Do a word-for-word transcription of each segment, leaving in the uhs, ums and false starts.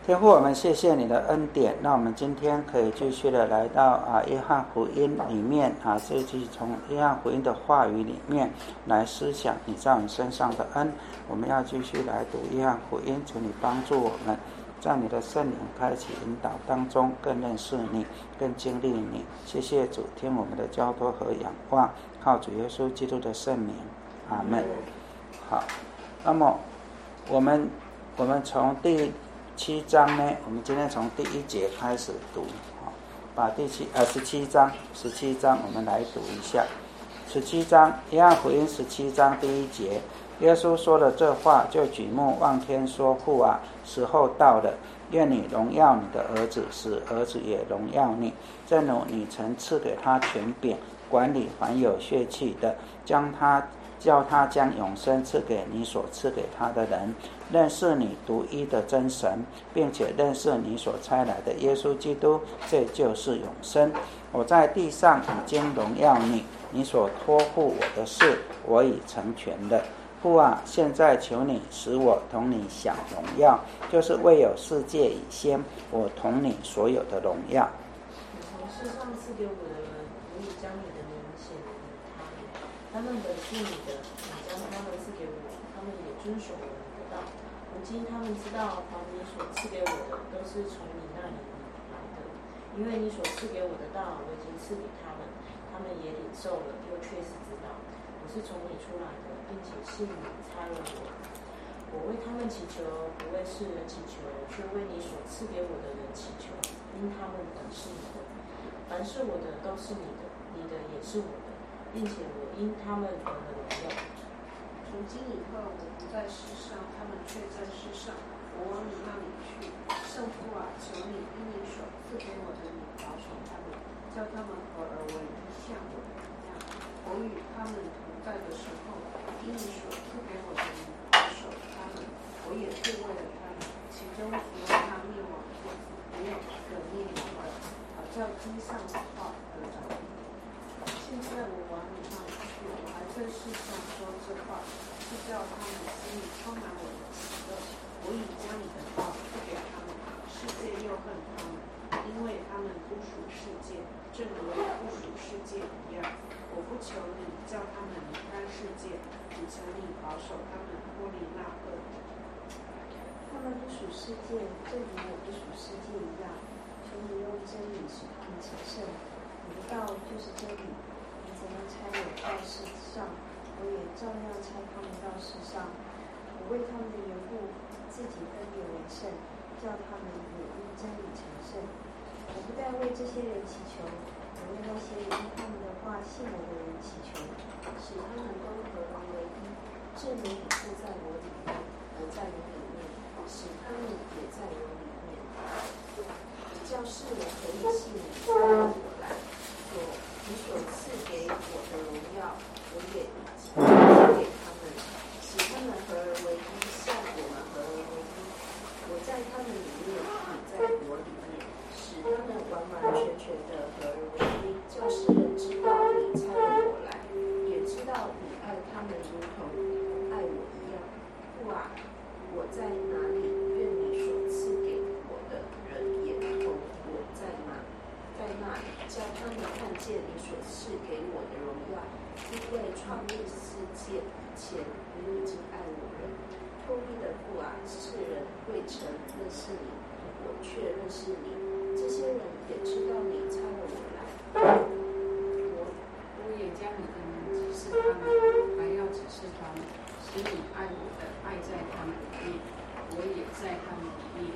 天父，我们谢谢你的恩典，那我们今天可以继续的来到啊约翰福音里面啊，这就是从约翰福音的话语里面来思想你在我们身上的恩。我们要继续来读约翰福音，求你帮助我们，在你的圣灵开启引导当中，更认识你，更经历你。谢谢主，听我们的交托和仰望，靠主耶稣基督的圣名，阿们。好，那么我们我们从第七章呢，我们今天从第一节开始读，把第七呃十七章十七章我们来读一下。十七章，约翰福音十七章第一节，耶稣说了这话，就举目望天说：父啊，时候到了，愿你荣耀你的儿子，使儿子也荣耀你。正如你曾赐给他权柄，管理凡有血气的，将他叫他将永生赐给你所赐给他的人，认识你独一的真神，并且认识你所差来的耶稣基督，这就是永生。我在地上已经荣耀你，你所托付我的事，我已成全了。父啊，现在求你使我同你享荣耀，就是未有世界以先，我同你所有的荣耀。 你从世上赐给我的人，我已将你的名显给他们，他们本是你的，你将他们赐给我，他们也遵守我的道。如今他们知道，凡你所赐给我的，都是从你那里来的，因为你所赐给我的道，我已经赐给他们，他们也领受了，又确实知道我是从你出来的，并且信你差了我。我为他们祈求，不为世人祈求，却为你所赐给我的人祈求，因他们本是你的。凡是我的都是你的，你的也是我的，并且我因他们得了荣耀。 从今以后，我不在世上，他们却在世上，我往你那里去。圣父啊，求你因你所赐给我的名保守他们，叫他们合而为一，像我一样。我与他们同在的时候，因你所赐给我的名保守他们，我也是为了他们，其中除了他灭亡的，没有一个灭亡的，好叫经上的话得着你。现在我往你那里去，我还在世上说这话，是叫他们心里充满我的喜乐。我已将你的道赐给他们，世界又恨他们，因为他们不属世界，正如我不属世界一样。我不求你叫他们离开世界，只求你保守他们脱离那恶的。 他们不属世界，正如我不属世界一样。求你用真理使他们成圣。你的道就是真理。你怎样差我到世上，我也照样差他们到世上。我为他们的缘故，自己分别为圣，叫他们也因真理成圣。我不但为这些人祈求，我为那些因他们的话信我的人祈求，使他们都合而为一，正如你住在我里面，我在你里面，使他们也在我里面，叫世人可以信你差了我来，所你所赐给我的荣耀，我也已经赐给他们，使他们合而为一，像我们合而为一。我在他们里面，你在我里面，使他们完完全全的合而为一，叫世人知道你差了我来，也知道你爱他们如同爱我一样。父啊，我在哪里，愿你所赐给我的人也同我在哪，在那里，叫他们看见你所赐给我的荣耀。因为创立世界以前，你已经爱我了。透明的父啊，世人未曾认识你，我却认识你。这些人也知道你差了我来。 我我也将你的名指示他们，还要指示他们，使你爱我的爱在他们里面，我也在他们里面。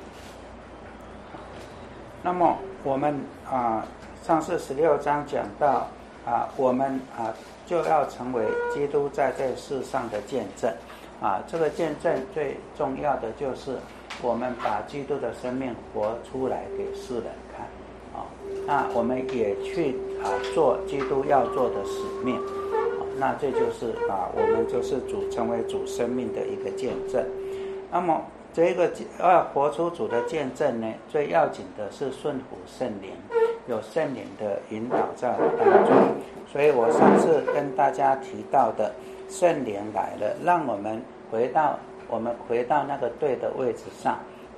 那么我们啊，上次十六章讲到啊，我们啊就要成为基督在这世上的见证。啊，这个见证最重要的就是我们把基督的生命活出来给世人看，啊，那我们也去啊做基督要做的使命，啊，那这就是啊我们就是主成为主生命的一个见证。那么这个要活出主的见证呢，最要紧的是顺服圣灵，有圣灵的引导在我们当中。所以我上次跟大家提到的，圣灵来了，让我们回到我们回到那个对的位置上，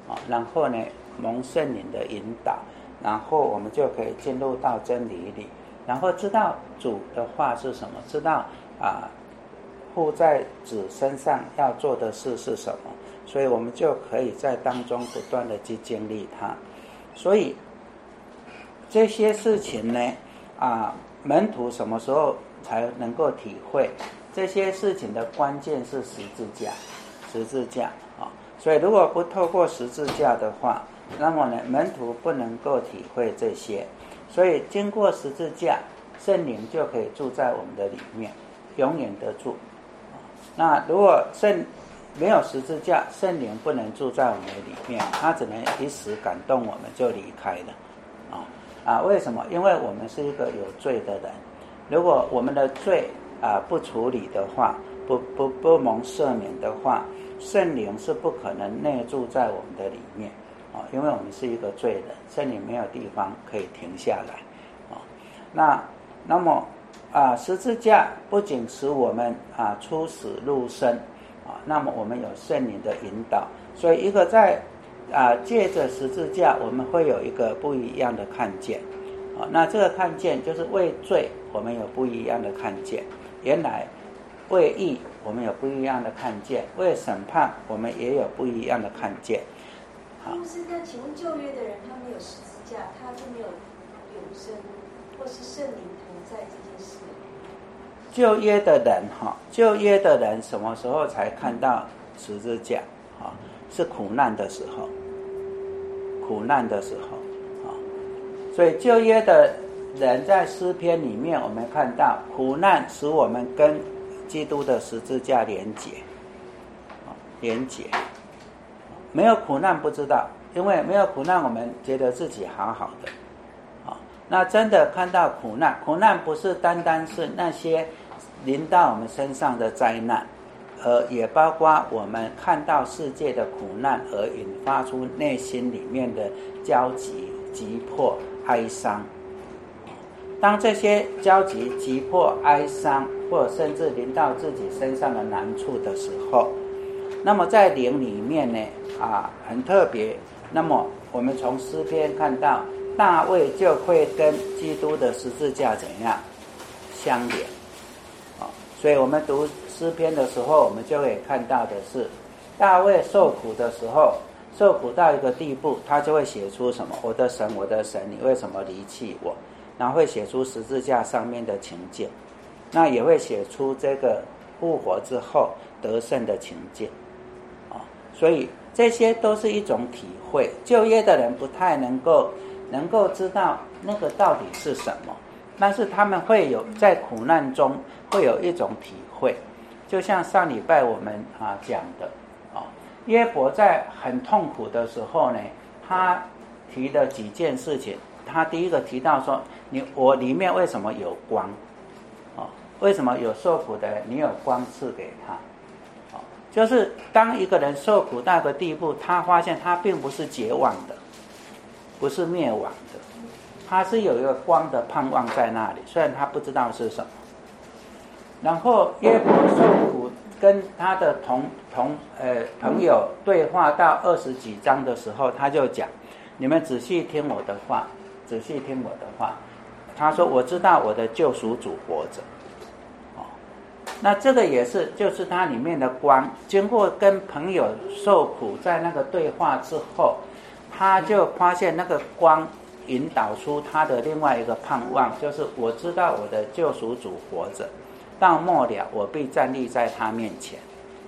啊，然后呢蒙圣灵的引导，然后我们就可以进入到真理里，然后知道主的话是什么，知道啊父在子身上要做的事是什么，所以我们就可以在当中不断的去经历它。所以这些事情呢啊门徒什么时候才能够体会这些事情的关键是十字架，十字架啊！所以如果不透过十字架的话，那么呢门徒不能够体会这些。所以经过十字架，圣灵就可以住在我们的里面，永远得住。那如果圣没有十字架，圣灵不能住在我们的里面，他只能一时感动我们就离开了啊啊！为什么？因为我们是一个有罪的人，如果我们的罪啊不处理的话，不不不蒙赦免的话，圣灵是不可能内住在我们的里面啊，因为我们是一个罪人，圣灵没有地方可以停下来啊。那那么啊，十字架不仅使我们啊出死入生啊，那么我们有圣灵的引导，所以一个在啊借着十字架，我们会有一个不一样的看见啊。那这个看见就是为罪，我们有不一样的看见；原来为义，我们有不一样的看见；为审判，我们也有不一样的看见。 好，牧师，那请问旧约的人，他没有十字架，他就没有永生，或是圣灵同在这件事？ 旧约的人哈，旧约的人什么时候才看到十字架？哈，是苦难的时候，苦难的时候啊。所以旧约的人在诗篇里面，我们看到苦难使我们跟基督的十字架连结，啊，连结。没有苦难不知道，因为没有苦难，我们觉得自己好好的，啊，那真的看到苦难，苦难不是单单是那些临到我们身上的灾难，而也包括我们看到世界的苦难而引发出内心里面的焦急、急迫、哀伤。当这些焦急、急迫、哀伤，或者甚至临到自己身上的难处的时候，那么在灵里面呢，啊，很特别。那么我们从诗篇看到，大卫就会跟基督的十字架怎样相连，啊，所以我们读诗篇的时候，我们就会看到的是，大卫受苦的时候，受苦到一个地步，他就会写出什么？我的神，我的神，你为什么离弃我？然后会写出十字架上面的情境，那也会写出这个复活之后得胜的情境，啊，所以这些都是一种体会。旧约的人不太能够能够知道那个到底是什么，但是他们会有在苦难中会有一种体会，就像上礼拜我们啊讲的啊，约伯在很痛苦的时候呢，他提的几件事情，他第一个提到说，你我里面为什么有光？哦，为什么有受苦的人，你有光赐给他？哦，就是当一个人受苦到一个地步，他发现他并不是绝望的，不是灭亡的，他是有一个光的盼望在那里，虽然他不知道是什么。然后约伯受苦，跟他的同同呃朋友对话到二十几章的时候，他就讲：你们仔细听我的话，仔细听我的话。他说：我知道我的救赎主活着。哦，那这个也是，就是他里面的光。经过跟朋友受苦，在那个对话之后，他就发现那个光引导出他的另外一个盼望，就是我知道我的救赎主活着，到末了我必站立在他面前。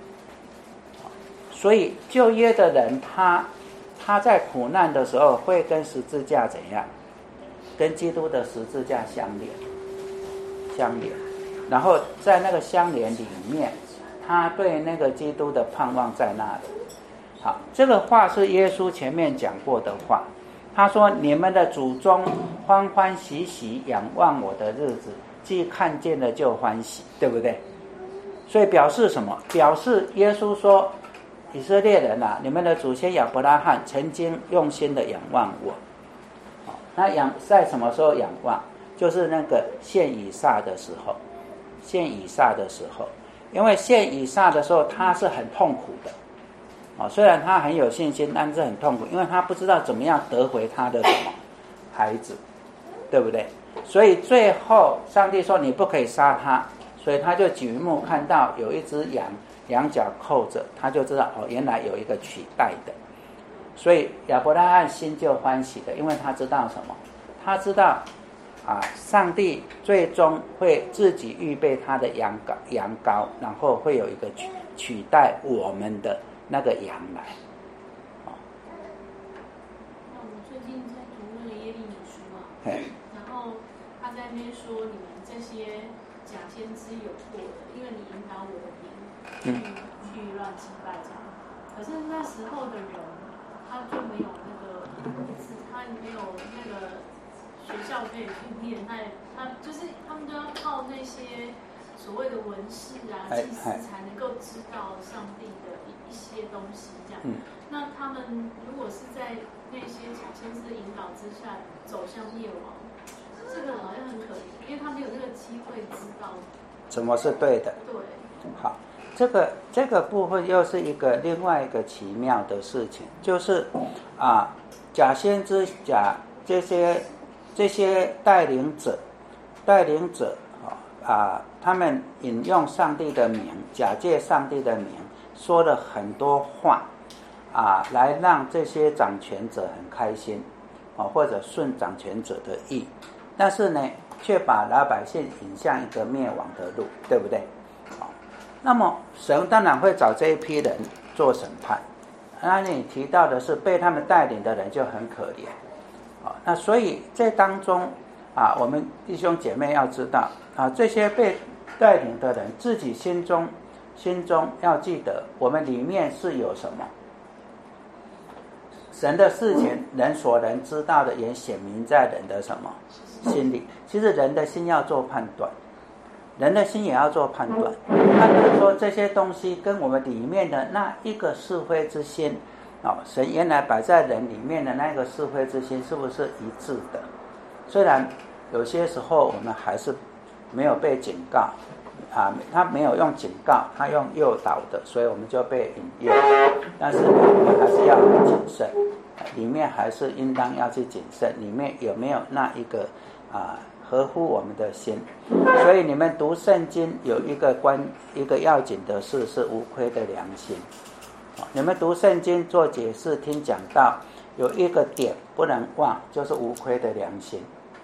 所以旧约的人，他他在苦难的时候会跟十字架怎样？跟基督的十字架相连，相连，然后在那个相连里面，他对那个基督的盼望在那里。好，这个话是耶稣前面讲过的话。他说：你们的祖宗欢欢喜喜仰望我的日子，既看见了就欢喜，对不对？所以表示什么？表示耶稣说，以色列人啊，你们的祖先亚伯拉罕曾经用心的仰望我。那仰在什么时候仰望？就是那个献以撒的时候，献以撒的时候，因为献以撒的时候他是很痛苦的， 哦，虽然他很有信心，但是很痛苦，因为他不知道怎么样得回他的什么孩子，对不对？所以最后上帝说你不可以杀他，所以他就举目看到有一只羊，羊角扣着，他就知道哦，原来有一个取代的。所以亚伯拉罕心就欢喜的，因为他知道什么？他知道啊，上帝最终会自己预备他的羊羔，羊羔，然后会有一个取取代我们的那个羊来。 那我最近在读那个耶利米书嘛，然后他在那边说你们这些假先知有错的，因为你引导我的民去去乱祭拜这样。可是那时候的人，他就没有那个他没有那个学校可以训练，他他就是他们都要靠那些所谓的文士啊、祭司才能够知道上帝的一一些东西这样。嗯、那他们如果是在那些假先知的引导之下走向灭亡，这个好像很可怜，因为他没有那个机会知道什么是对的。 对， 好。这个这个部分又是一个另外一个奇妙的事情，就是啊，假先知、假这些这些带领者，带领者啊，他们引用上帝的名，假借上帝的名，说了很多话啊，来让这些掌权者很开心啊，或者顺掌权者的意，但是呢，却把老百姓引向一个灭亡的路，对不对？那么神当然会找这一批人做审判。那你提到的是被他们带领的人就很可怜，那所以这当中啊，我们弟兄姐妹要知道啊，这些被带领的人自己心中心中要记得，我们里面是有什么神的事情，人所能知道的也显明在人的什么心里。其实人的心要做判断，人的心也要做判断，判断说这些东西跟我们里面的那一个是非之心，哦，神原来摆在人里面的那个是非之心是不是一致的？虽然有些时候我们还是没有被警告啊，他没有用警告，他用诱导的，所以我们就被引诱。但是我们还是要很谨慎，里面还是应当要去谨慎，里面有没有那一个啊？合乎我们的心。所以你们读圣经有一个关一个要紧的事是无亏的良心。你们读圣经做解释听讲道有一个点不能忘，就是无亏的良心。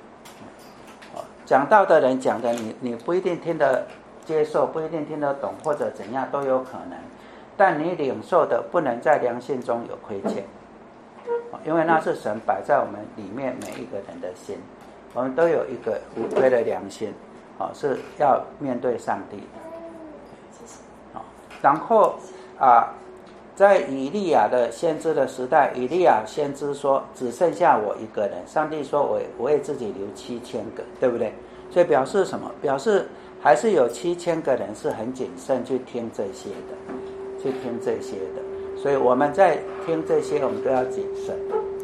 讲道的人讲的你你不一定听得接受，不一定听得懂，或者怎样都有可能，但你领受的不能在良心中有亏欠，因为那是神摆在我们里面每一个人的心。我们都有一个无亏的良心，哦，是要面对上帝的。哦，然后啊，在以利亚的先知的时代，以利亚先知说只剩下我一个人，上帝说我我为自己留七千个，对不对？所以表示什么？表示还是有七千个人是很谨慎去听这些的，去听这些的。所以我们在听这些，我们都要谨慎。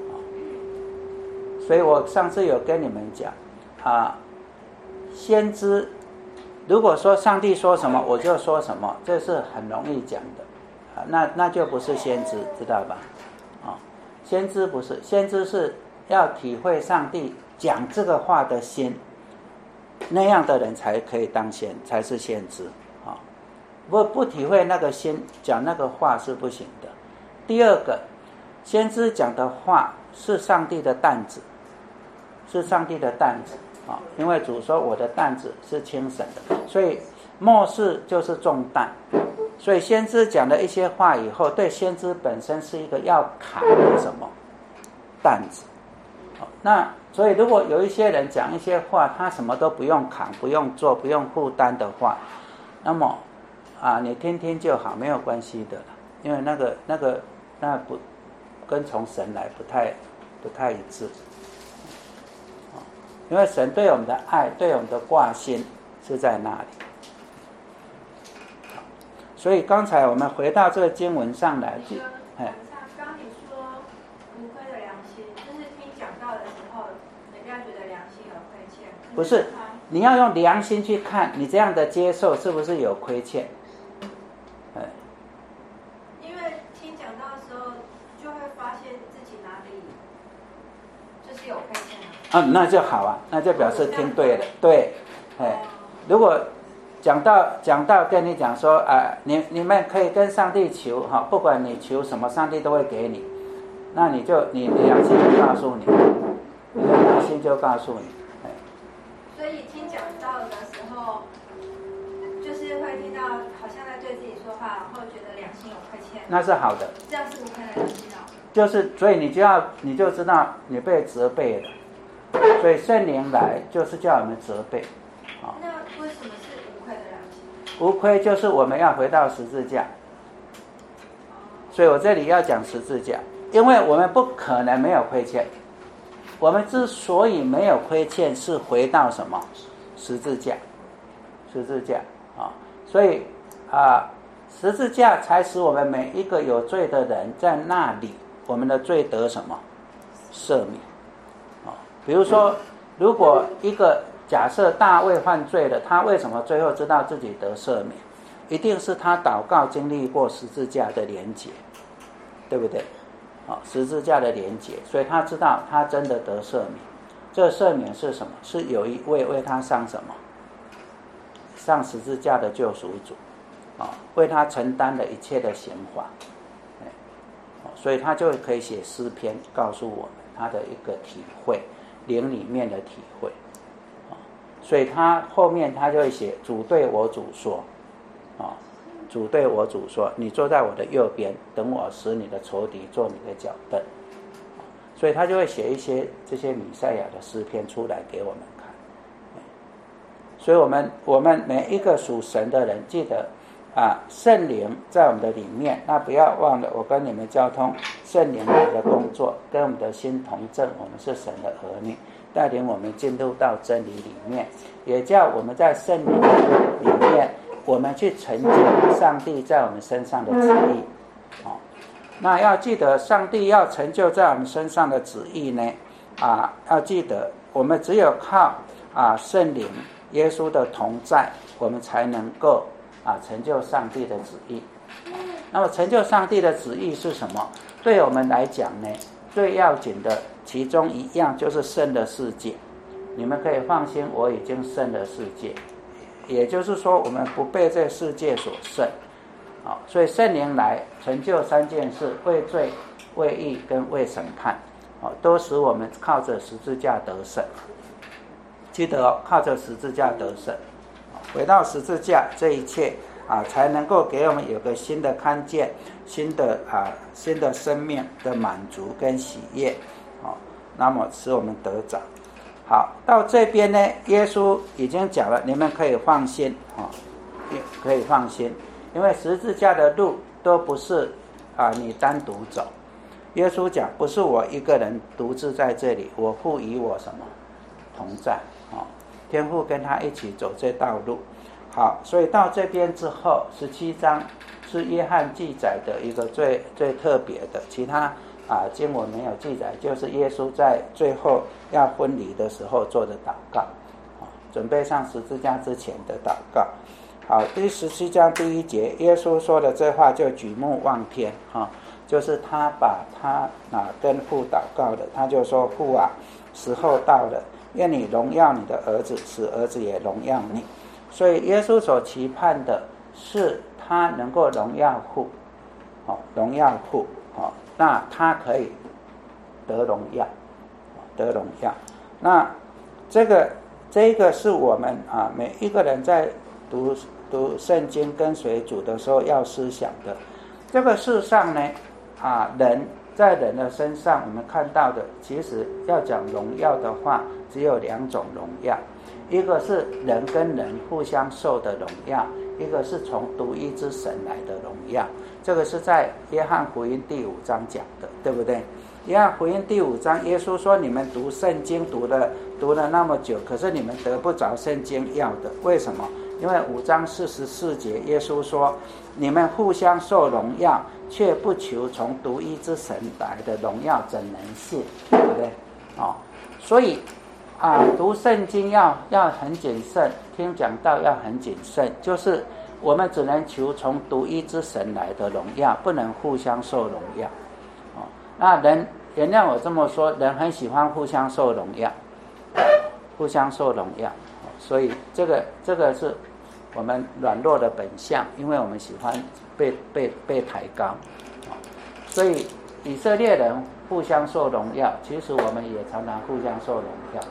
所以我上次有跟你们讲啊，先知如果说上帝说什么我就说什么，这是很容易讲的啊，那那就不是先知，知道吧？啊，先知不是，先知是要体会上帝讲这个话的心，那样的人才可以当先，才是先知啊。不不体会那个心，讲那个话是不行的。第二个，先知讲的话是上帝的担子。是上帝的担子啊，因为主说我的担子是轻省的，所以末世就是重担。所以先知讲了一些话以后，对先知本身是一个要扛的什么担子。那所以如果有一些人讲一些话，他什么都不用扛、不用做、不用负担的话，那么啊，你听听就好，没有关系的，因为那个那个那不跟从神来不太不太一致。因为神对我们的爱，对我们的挂心是在那里。所以刚才我们回到这个经文上来， 就哎，刚你说无亏的良心，就是听讲道的时候，人家觉得良心有亏欠。 不是，你要用良心去看，你这样的接受是不是有亏欠？ 因为听讲道帝就是有亏欠啊。 啊，那就好啊，那就表示听对了，对，哎，如果讲到讲到跟你讲说啊，你你们可以跟上帝求哈，不管你求什么，上帝都会给你，那你就你良心就告诉你，你的良心就告诉你，哎。 所以听讲道的时候，就是会听到好像在对自己说话，然后觉得良心有亏欠， 那是好的， 这样是无亏的良心哦。 就是，所以你就要你就知道你被责备了。所以圣灵来就是叫我们责备， 啊。那为什么是无愧的良心？ 无愧就是我们要回到十字架。所以我这里要讲十字架，因为我们不可能没有亏欠。我们之所以没有亏欠，是回到什么？十字架，十字架啊！所以啊，十字架才使我们每一个有罪的人在那里，我们的罪得什么？赦免。比如说，如果一个假设大卫犯罪了，他为什么最后知道自己得赦免？一定是他祷告经历过十字架的连结，对不对？啊，十字架的连结，所以他知道他真的得赦免。这赦免是什么？是有一位为他上什么？上十字架的救赎主，啊，为他承担了一切的刑罚，所以他就可以写诗篇，告诉我们他的一个体会。灵里面的体会，所以他后面他就会写主对我主说，啊，主对我主说，你坐在我的右边，等我使你的仇敌做你的脚凳。所以他就会写一些这些弥赛亚的诗篇出来给我们看。所以我们我们每一个属神的人，记得啊，圣灵在我们的里面，那不要忘了我跟你们交通圣灵来的工作，跟我们的心同证，我们是神的儿女，带领我们进入到真理里面，也叫我们在圣灵里面，我们去承接上帝在我们身上的旨意。哦，那要记得上帝要成就在我们身上的旨意呢，啊，要记得我们只有靠啊圣灵耶稣的同在，我们才能够啊，成就上帝的旨意。那么成就上帝的旨意是什么？对我们来讲呢，最要紧的其中一样就是胜了世界。你们可以放心，我已经胜了世界，也就是说我们不被这世界所胜。好，所以圣灵来成就三件事：为罪、为义跟为审判，好，都使我们靠着十字架得胜。记得哦，靠着十字架得胜。回到十字架，这一切啊，才能够给我们有个新的看见，新的啊，新的生命的满足跟喜悦，好，那么使我们得着。好，到这边呢，耶稣已经讲了，你们可以放心啊，可以放心，因为十字架的路都不是啊你单独走。耶稣讲，不是我一个人独自在这里，我父与我什么同在啊。天父跟他一起走这道路。好，所以到这边之后，十七章是约翰记载的一个最最特别的，其他啊经文没有记载，就是耶稣在最后要分离的时候做的祷告，啊，准备上十字架之前的祷告。好，第十七章第一节，耶稣说的这话就举目望天，哈，就是他把他啊跟父祷告的，他就说：父啊，时候到了。愿你荣耀你的儿子，使儿子也荣耀你。所以耶稣所期盼的是他能够荣耀父，哦，荣耀父，哦，那他可以得荣耀，得荣耀。那这个这个是我们啊每一个人在读读圣经跟随主的时候要思想的。这个世上呢，啊人在人的身上，我们看到的，其实要讲荣耀的话，只有两种荣耀，一个是人跟人互相受的荣耀，一个是从独一之神来的荣耀。这个是在约翰福音第五章讲的，对不对？约翰福音第五章，耶稣说：“你们读圣经读了读了那么久，可是你们得不着圣经要的，为什么？因为五章四十四节，耶稣说：你们互相受荣耀，却不求从独一之神来的荣耀，怎能信？对不对？哦，所以啊，读圣经要要很谨慎，听讲道要很谨慎，就是我们只能求从独一之神来的荣耀，不能互相受荣耀。哦，那人原谅我这么说，人很喜欢互相受荣耀，互相受荣耀，所以这个这个是我们软弱的本相，因为我们喜欢被被被抬高，所以以色列人互相受荣耀，其实我们也常常互相受荣耀。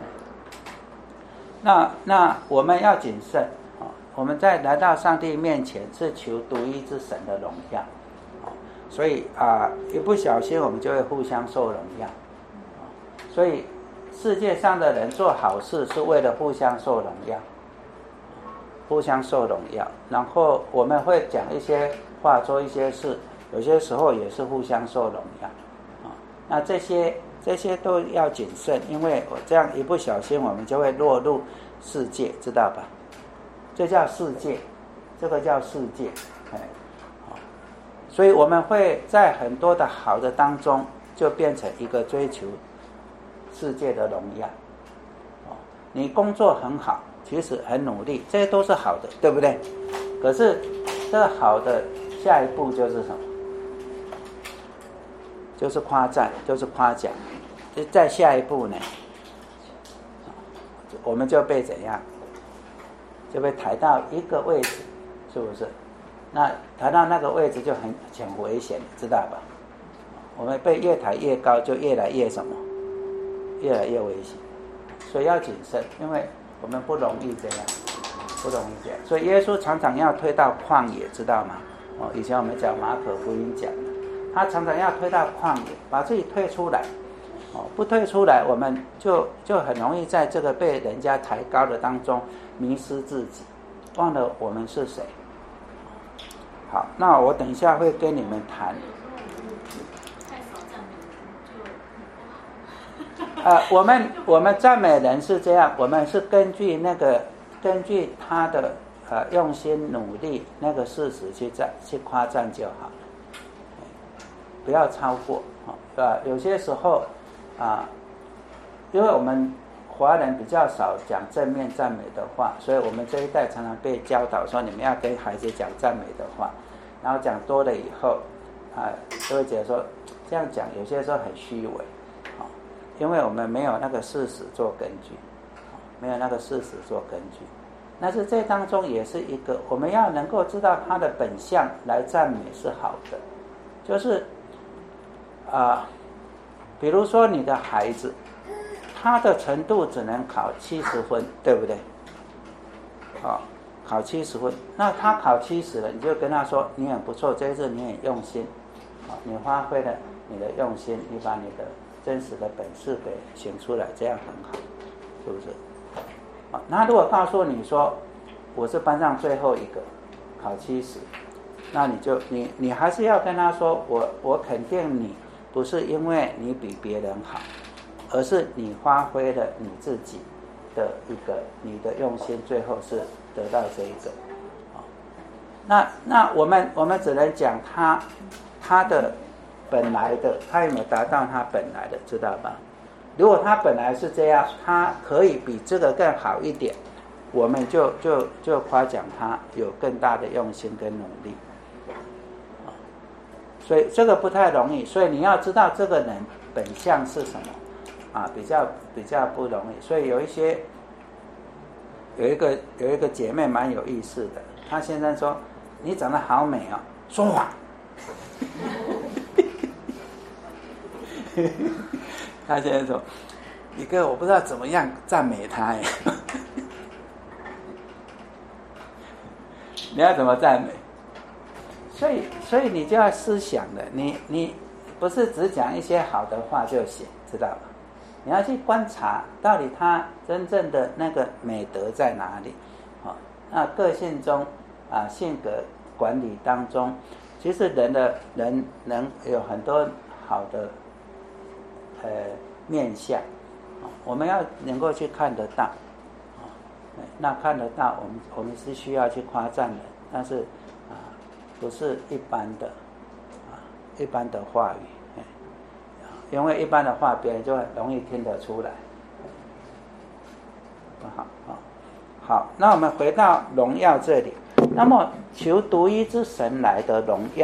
那那我们要谨慎啊！我们在来到上帝面前是求独一之神的荣耀，所以啊，一不小心我们就会互相受荣耀。所以世界上的人做好事是为了互相受荣耀，互相受荣耀。然后我们会讲一些话，做一些事，有些时候也是互相受荣耀啊。那这些。这些都要谨慎，因为我这样一不小心，我们就会落入世界，知道吧？这叫世界，这个叫世界，哎，所以我们会在很多的好的当中，就变成一个追求世界的荣耀。你工作很好，其实很努力，这些都是好的，对不对？可是这个好的下一步就是什么？就是夸赞，就是夸奖。再下一步呢，我们就被怎样？就被抬到一个位置，是不是？那抬到那个位置就很很危险，知道吧？我们被越抬越高，就越来越什么？越来越危险。所以要谨慎，因为我们不容易这样，不容易这样。所以耶稣常常要推到旷野，知道吗？哦，以前我们讲马可福音讲的，他常常要推到旷野，把自己推出来。哦，不退出来，我们就就很容易在这个被人家抬高的当中迷失自己，忘了我们是谁。好，那我等一下会跟你们谈。呃，我们我们赞美人是这样，我们是根据那个根据他的呃用心努力那个事实去赞去夸赞就好了，不要超过，哦，是吧？有些时候。啊，因为我们华人比较少讲正面赞美的话，所以我们这一代常常被教导说你们要跟孩子讲赞美的话，然后讲多了以后，啊，就会觉得说这样讲有些时候很虚伪，啊，因为我们没有那个事实做根据，没有那个事实做根据。但是这当中也是一个我们要能够知道他的本相来赞美是好的，就是啊。比如说你的孩子，他的程度只能考七十分，对不对？好，哦，考七十分，那他考七十了，你就跟他说你很不错，这一次你很用心，哦，你发挥了你的用心，你把你的真实的本事给显出来，这样很好，是不是？哦，那如果告诉你说我是班上最后一个，考七十，那你就你你还是要跟他说我我肯定你。不是因为你比别人好，而是你发挥了你自己的一个你的用心，最后是得到这一个。那那我们我们只能讲他他的本来的，他有没有达到他本来的，知道吧？如果他本来是这样，他可以比这个更好一点，我们就就就夸奖他有更大的用心跟努力。所以这个不太容易，所以你要知道这个人本相是什么啊，比较比较不容易。所以有一些有一个有一个姐妹蛮有意思的，她先生说你长得好美哦，说谎。她先生说一个我不知道怎么样赞美她耶。你要怎么赞美？所以，所以你就要思想的，你你不是只讲一些好的话就行，知道吧？你要去观察到底他真正的那个美德在哪里，哦，那个性中啊，性格管理当中，其实人的人能有很多好的呃面相，哦，我们要能够去看得到，哦，那看得到，我们我们是需要去夸赞的，但是。不是一般的啊，一般的话语，因为一般的话别人就很容易听得出来。好，好，好，那我们回到荣耀这里。那么求独一之神来的荣耀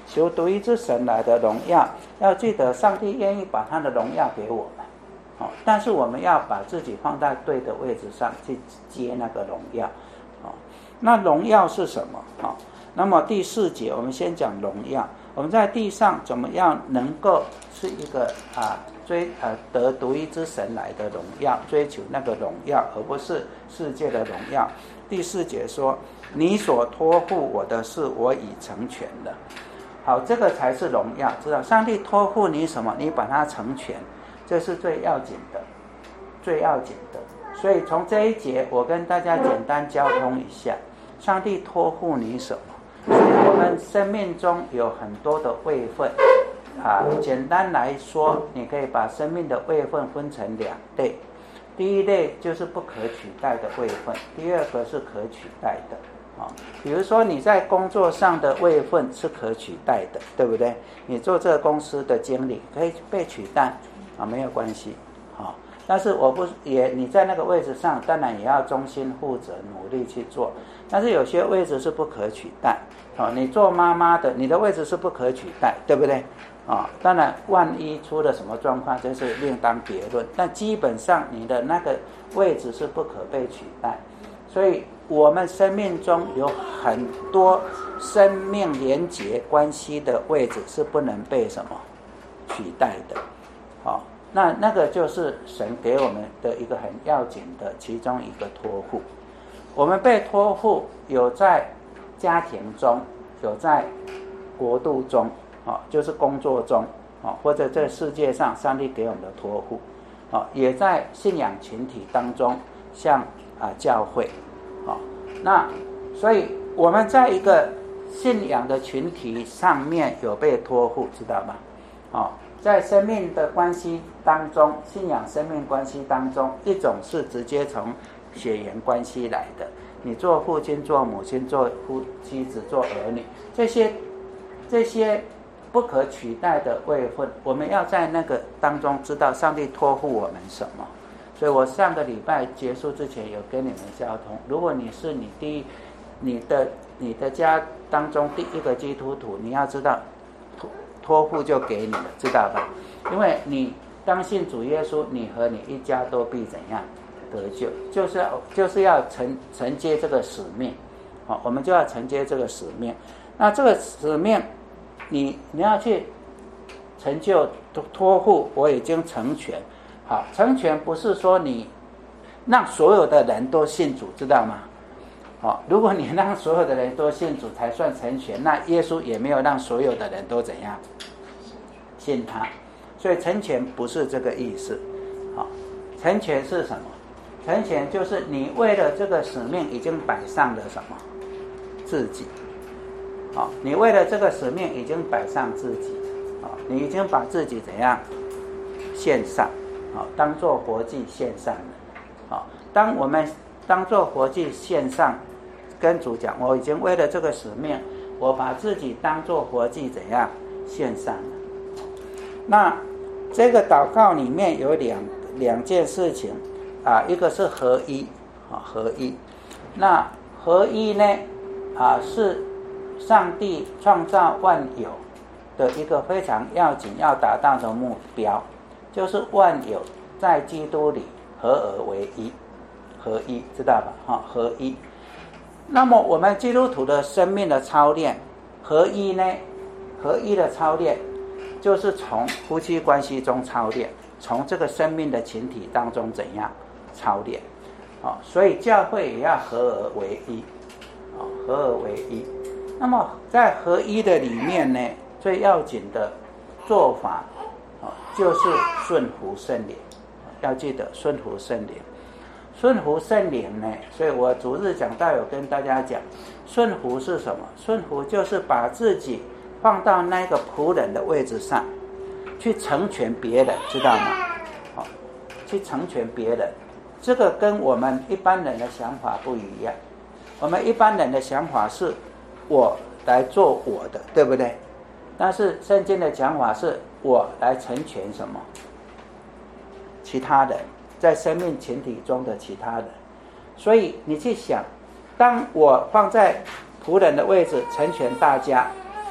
求独一之神来的荣耀。要记得，上帝愿意把他的荣耀给我们，哦，但是我们要把自己放在对的位置上去接那个荣耀，哦，那荣耀是什么？哦，那么第四节我们先讲荣耀。我们在地上怎么样能够是一个啊追呃得独一之神来的荣耀，追求那个荣耀，而不是世界的荣耀。第四节说，你所托付我的事，我已成全了。好，这个才是荣耀，知道上帝托付你什么，你把它成全，这是最要紧的，最要紧的。所以从这一节，我跟大家简单交通一下，上帝托付你什么？我们生命中有很多的位分啊，简单来说，你可以把生命的位分分成两类。第一类就是不可取代的位分，第二个是可取代的。啊，比如说你在工作上的位分是可取代的，对不对？你做这个公司的经理可以被取代啊，没有关系。啊，但是我不也你在那个位置上，当然也要忠心负责，努力去做。但是有些位置是不可取代。啊，你做妈妈的，你的位置是不可取代，对不对？啊，当然万一出了什么状况，这是另当别论。但基本上你的那个位置是不可被取代。所以我们生命中有很多生命连结关系的位置是不能被什么取代的。好，那那个就是神给我们的一个很要紧的其中一个托付。我们被托付有在家庭中，有在国度中，啊，就是工作中，啊，或者这世界上上帝给我们的托付，啊，也在信仰群体当中，像啊教会，啊，那所以我们在一个信仰的群体上面有被托付，知道吗？啊，在生命的关系当中，信仰生命关系当中，一种是直接从血缘关系来的。你做父亲、做母亲、做夫妻子、做儿女，这些这些不可取代的位分，我们要在那个当中知道上帝托付我们什么。所以我上个礼拜结束之前有跟你们交通，如果你是你第一你的你的家当中第一个基督徒，你要知道托托付就给你了，知道吧？因为你当信主耶稣，你和你一家都必怎样得救，就是要就是要承承接这个使命，好，我们就要承接这个使命。那这个使命，你你要去成就托付，我已经成全。好，成全不是说你让所有的人都信主，知道吗？好，如果你让所有的人都信主才算成全，那耶稣也没有让所有的人都怎样信他。所以成全不是这个意思。好，成全是什么？成全就是你为了这个使命已经摆上了什么？自己。好，你为了这个使命已经摆上自己。好，你已经把自己怎样献上？好，当作活祭献上了。好，当我们当作活祭献上，跟主讲，我已经为了这个使命，我把自己当作活祭怎样献上了。那这个祷告里面有两两件事情啊，一个是合一啊，合一。那合一呢啊，是上帝创造万有的一个非常要紧要达到的目标，就是万有在基督里合而为一，合一，知道吧？哈，合一。那么我们基督徒的生命的操练，合一呢？合一的操练，就是从夫妻关系中操练，从这个生命的群体当中怎样操练？啊，所以教会也要合而为一，啊，合而为一。那么在合一的里面呢，最要紧的做法，啊，就是顺服圣灵。要记得顺服圣灵。顺服圣灵呢，所以我逐日讲道有跟大家讲，顺服是什么？顺服就是把自己放到那个仆人的位置上，去成全别人，知道吗？好，去成全别人，这个跟我们一般人的想法不一样。我们一般人的想法是我来做我的，对不对？但是圣经的讲法是我来成全什么？其他人。在生命群体中的其他人，所以你去想，当我放在仆人的位置成全大家，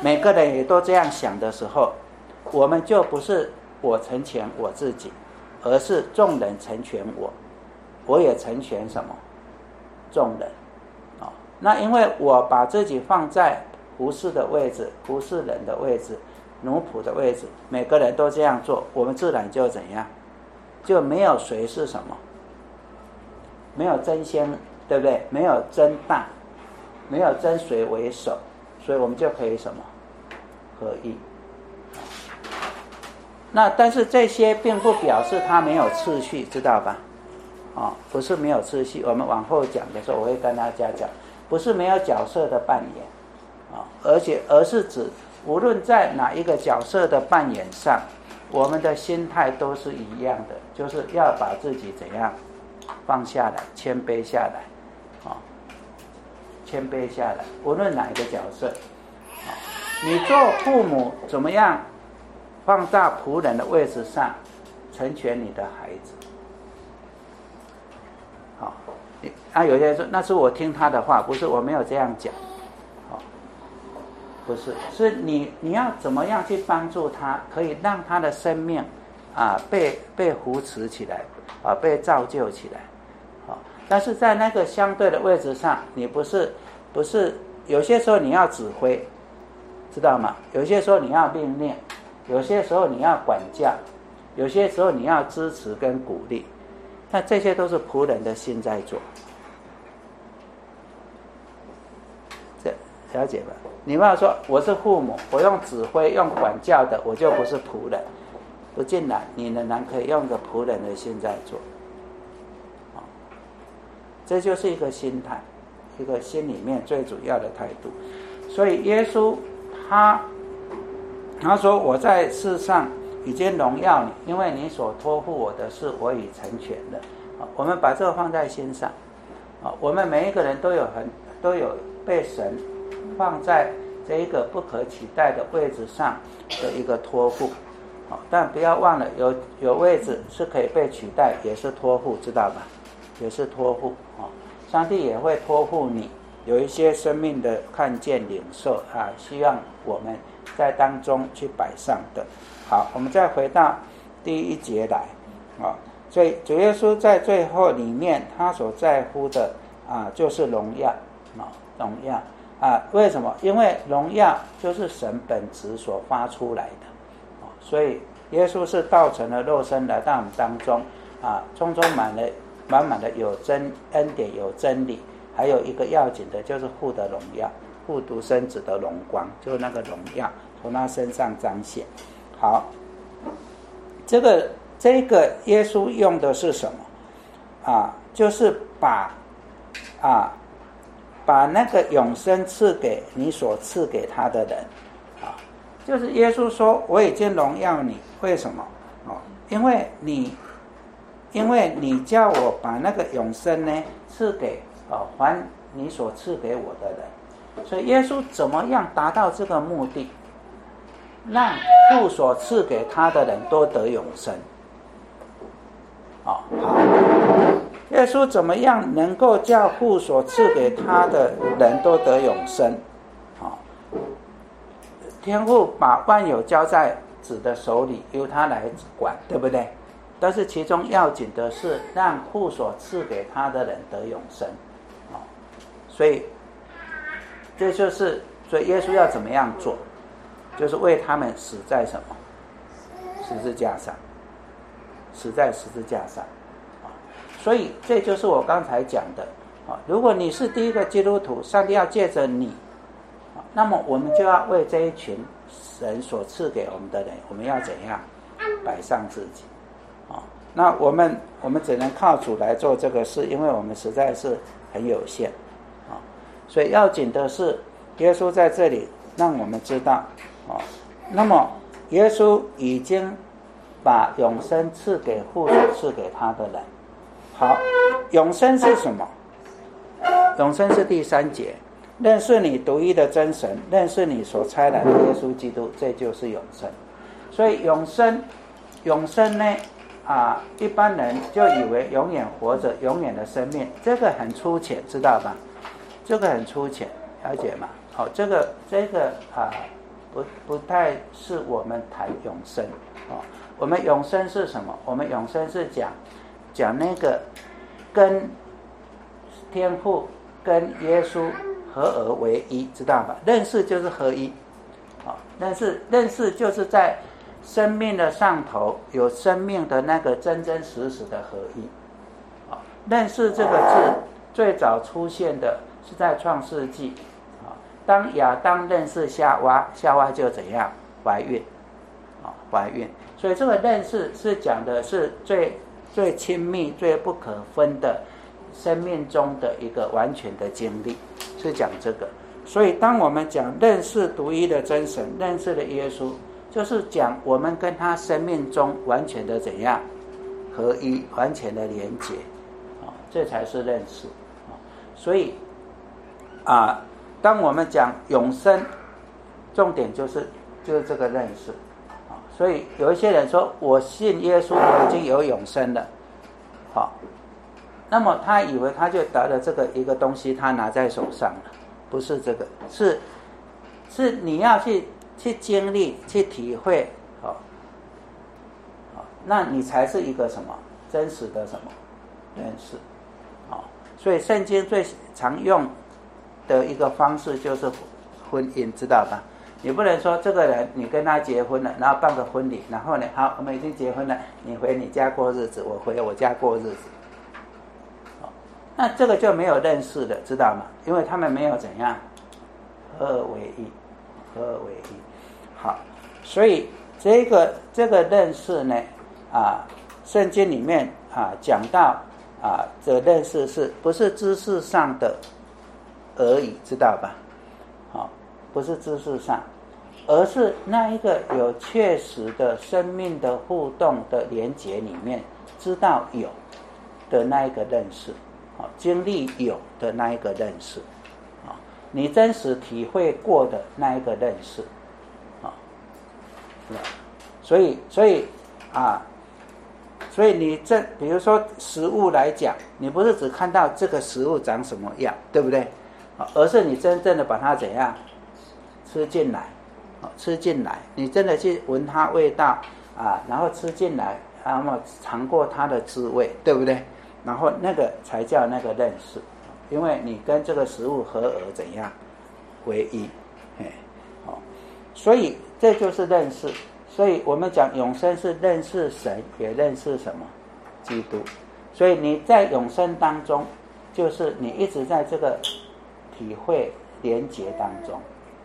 每个人也都这样想的时候，我们就不是我成全我自己，而是众人成全我，我也成全什么？众人。哦，那因为我把自己放在服侍的位置，服侍人的位置，奴仆的位置，每个人都这样做，我们自然就怎样？就没有谁是什么？没有争先，对不对？没有争大，没有争谁为首，所以我们就可以什么？合一。那但是这些并不表示它没有次序，知道吧？哦，不是没有次序，我们往后讲的时候我会跟大家讲，不是没有角色的扮演，哦，而且而是指无论在哪一个角色的扮演上，我们的心态都是一样的，就是要把自己怎样放下来，谦卑下来，哦，谦卑下来，无论哪一个角色，哦，你做父母怎么样放到仆人的位置上，成全你的孩子。好，啊，有些人说那是我听他的话，不是，我没有这样讲。好，不是，是你你要怎么样去帮助他，可以让他的生命啊被被扶持起来，啊被造就起来。好，但是在那个相对的位置上，你不是不是有些时候你要指挥，知道吗？有些时候你要命令，有些时候你要管教，有些时候你要支持跟鼓励，那这些都是仆人的心在做，这了解吧？你不要说我是父母，我用指挥用管教的，我就不是仆人，不尽然，你仍然可以用个仆人的心在做，这就是一个心态，一个心里面最主要的态度。所以耶稣他他说我在世上已经荣耀你，因为你所托付我的事我已成全了。我们把这个放在心上，我们每一个人都有很都有被神放在这一个不可取代的位置上的一个托付，但不要忘了有有位置是可以被取代，也是托付，知道吧？也是托付，上帝也会托付你有一些生命的看见领受啊，希望我们在当中去摆上的。好，我们再回到第一节来啊，所以主耶稣在最后里面他所在乎的啊就是荣耀啊，荣耀啊，为什么？因为荣耀就是神本质所发出来的，所以耶稣是道成了肉身来到我们当中啊，充充满了满满的有真恩典，有真理，还有一个要紧的就是父的荣耀，父独生子的荣光，就是那个荣耀从他身上彰显。好，这个这个耶稣用的是什么啊？就是把啊把那个永生赐给你所赐给他的人啊，就是耶稣说我已经荣耀你，为什么？哦，因为你因为你叫我把那个永生呢赐给哦还你所赐给我的人，所以耶稣怎么样达到这个目的？让父所赐给他的人都得永生。哦，好，耶稣怎么样能够叫父所赐给他的人都得永生？哦，天父把万有交在子的手里，由他来管，对不对？但是其中要紧的是让父所赐给他的人得永生。哦，所以这就是所以耶稣要怎么样做？就是为他们死在什么？十字架上，死在十字架上。所以这就是我刚才讲的，如果你是第一个基督徒，上帝要借着你，那么我们就要为这一群神所赐给我们的人，我们要怎样摆上自己。那我们我们只能靠主来做这个事，因为我们实在是很有限。所以要紧的是耶稣在这里让我们知道，哦，那么耶稣已经把永生赐给父所赐给他的人。好，永生是什么？永生是第三节，认识你独一的真神，认识你所差来的耶稣基督，这就是永生。所以永生永生呢啊，一般人就以为永远活着，永远的生命，这个很粗浅，知道吧？这个很粗浅，了解吗？好，这个这个啊不不太是我们谈永生哦。我们永生是什么？我们永生是讲讲那个跟天父跟耶稣合而为一，知道吧？认识就是合一，哦，认识认识就是在生命的上头有生命的那个真真实实的合一。哦，认识这个字最早出现的是在创世纪，哦，当亚当认识夏娃，夏娃就怎样怀孕，哦，怀孕。所以这个认识是讲的是最最亲密、最不可分的生命中的一个完全的经历，是讲这个。所以当我们讲认识独一的真神，认识了耶稣，就是讲我们跟他生命中完全的怎样合一，完全的连结，哦，这才是认识。哦，所以啊，当我们讲永生，重点就是就是这个认识。所以有一些人说我信耶稣，我已经有永生了，好，那么他以为他就得了这个一个东西，他拿在手上了，不是这个，是是你要去去经历、去体会，好，好，那你才是一个什么真实的什么认识，好，所以圣经最常用的一个方式就是婚姻，知道吧？你不能说这个人你跟他结婚了，然后办个婚礼，然后呢，好，我们已经结婚了，你回你家过日子，我回我家过日子，哦，那这个就没有认识的，知道吗？因为他们没有怎样合而为一，合而为一。好，所以这个这个认识呢，啊，圣经里面啊讲到啊，这认识是不是知识上的而已，知道吧？好，不是知识上。而是那一个有确实的生命的互动的连结里面，知道有的那一个认识，经历有的那一个认识，你真实体会过的那一个认识，所以所以啊，所以你这比如说食物来讲，你不是只看到这个食物长什么样，对不对？而是你真正的把它怎样吃进来。吃进来，你真的去闻它味道啊，然后吃进来，然后尝过它的滋味，对不对？然后那个才叫那个认识，因为你跟这个食物合而怎样为一，哎，哦，所以这就是认识。所以我们讲永生是认识神，也认识什么？基督。所以你在永生当中，就是你一直在这个体会连结当中。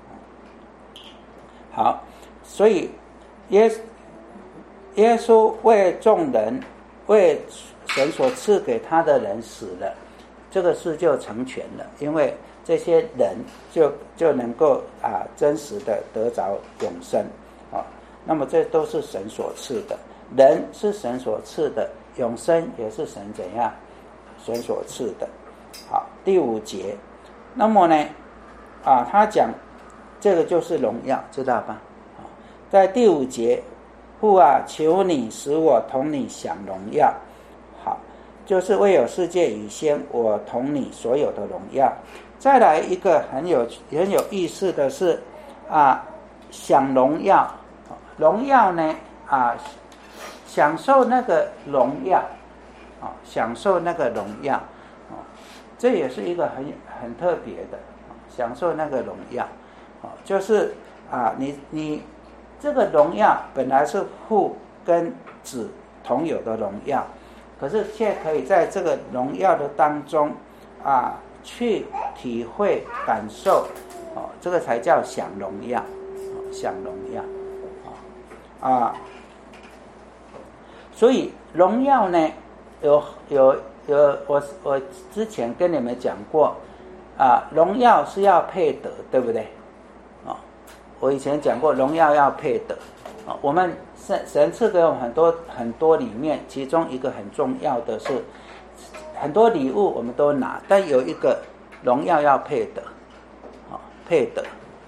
好，所以耶耶稣为众人，为神所赐给他的人死了，这个事就成全了，因为这些人就就能够啊真实的得着永生啊。那么这都是神所赐的，人是神所赐的，永生也是神怎样神所赐的。好，第五节，那么呢啊，他讲。这个就是荣耀，知道吧？在第五节，父啊，求你使我同你享荣耀。好，就是未有世界以先，我同你所有的荣耀。再来一个很有很有意思的是啊，享荣耀，荣耀呢啊，享受那个荣耀啊，享受那个荣耀啊，这也是一个很很特别的，享受那个荣耀。就是啊，你你这个荣耀本来是父跟子同有的荣耀，可是却可以在这个荣耀的当中啊，去体会感受，哦，这个才叫享荣耀，哦，享荣耀，啊啊，所以荣耀呢，有有有，我我之前跟你们讲过，啊，荣耀是要配得，对不对？我以前讲过，荣耀要配得。我们神神赐给我们很多很多里面，其中一个很重要的是，很多礼物我们都拿，但有一个荣耀要配得，配得。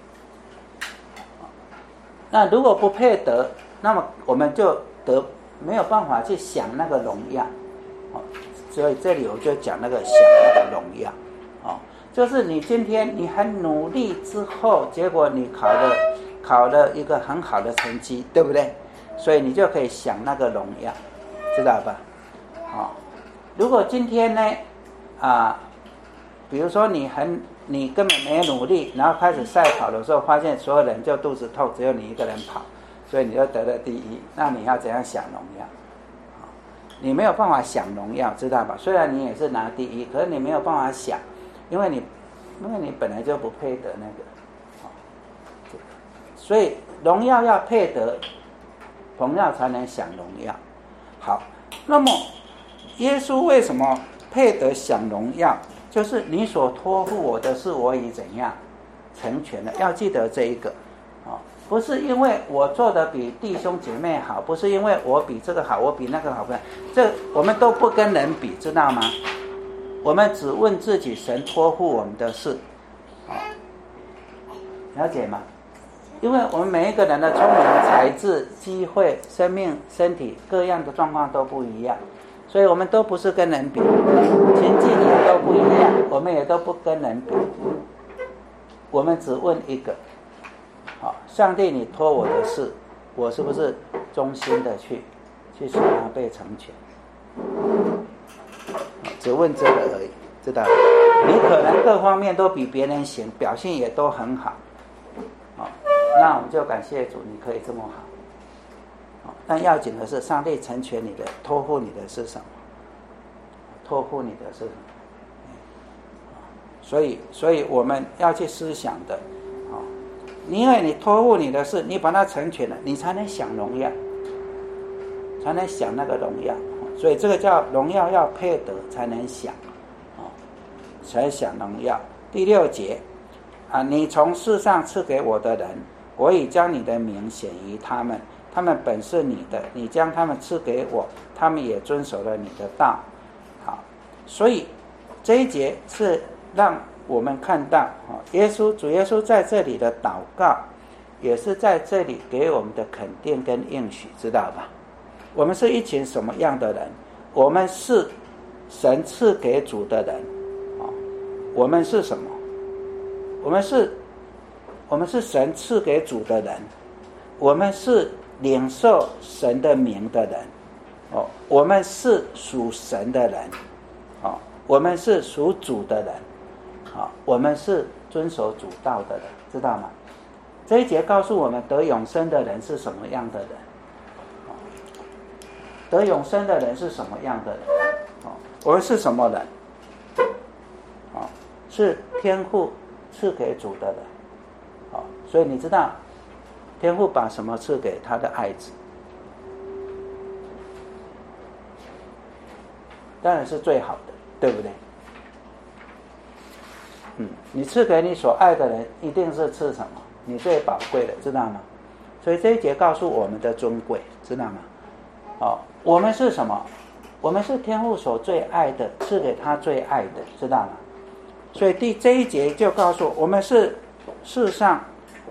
那如果不配得，那么我们就得没有办法去享那个荣耀。所以这里我就讲那个享那个荣耀。就是你今天你很努力之后，结果你考了考考了一个很好的成绩，对不对？所以你就可以享那个荣耀，知道吧？哦，如果今天呢，啊，比如说你很你根本没努力，然后开始赛跑的时候，发现所有人就肚子痛，只有你一个人跑，所以你就得了第一，那你要怎样享荣耀？你没有办法享荣耀，知道吧？虽然你也是拿第一，可是你没有办法享，因为你因为你本来就不配得那个，所以荣耀要配得，荣耀才能享荣耀。好，那么耶稣为什么配得享荣耀？就是你所托付我的事，我已怎样成全了。要记得这一个。不是因为我做的比弟兄姐妹好，不是因为我比这个好，我比那个好，不是，这我们都不跟人比，知道吗？我们只问自己，神托付我们的事，哦，了解吗？因为我们每一个人的聪明才智、机会、生命、身体各样的状况都不一样，所以我们都不是跟人比，情境也都不一样，我们也都不跟人比，我们只问一个。好，上帝，你托我的事，我是不是忠心的去去使它被成全？只问这个而已，知道？你可能各方面都比别人行，表现也都很好，好，那我们就感谢主，你可以这么好。好，但要紧的是，上帝成全你的，托付你的是什么？托付你的是什么？所以，所以我们要去思想的。因为你托付你的事，你把它成全了，你才能享荣耀，才能享那个荣耀。所以这个叫荣耀要配得才能享，才享荣耀。第六节啊，你从世上赐给我的人，我已将你的名显于他们，他们本是你的，你将他们赐给我，他们也遵守了你的道。好，所以这一节是让我们看到耶稣主耶稣在这里的祷告，也是在这里给我们的肯定跟应许，知道吧？我们是一群什么样的人？我们是神赐给主的人。我们是什么？我们是我们是神赐给主的人，我们是领受神的名的人，哦，我们是属神的人，哦，我们是属主的人。好，我们是遵守主道的人，知道吗？这一节告诉我们，得永生的人是什么样的人？得永生的人是什么样的人？我们是什么人？是天父赐给主的人。所以你知道，天父把什么赐给他的爱子？当然是最好的，对不对？嗯，你赐给你所爱的人，一定是赐什么？你最宝贵的，知道吗？所以这一节告诉我们的尊贵，知道吗？哦，我们是什么？我们是天父所最爱的，赐给他最爱的，知道吗？所以第这一节就告诉我们是世上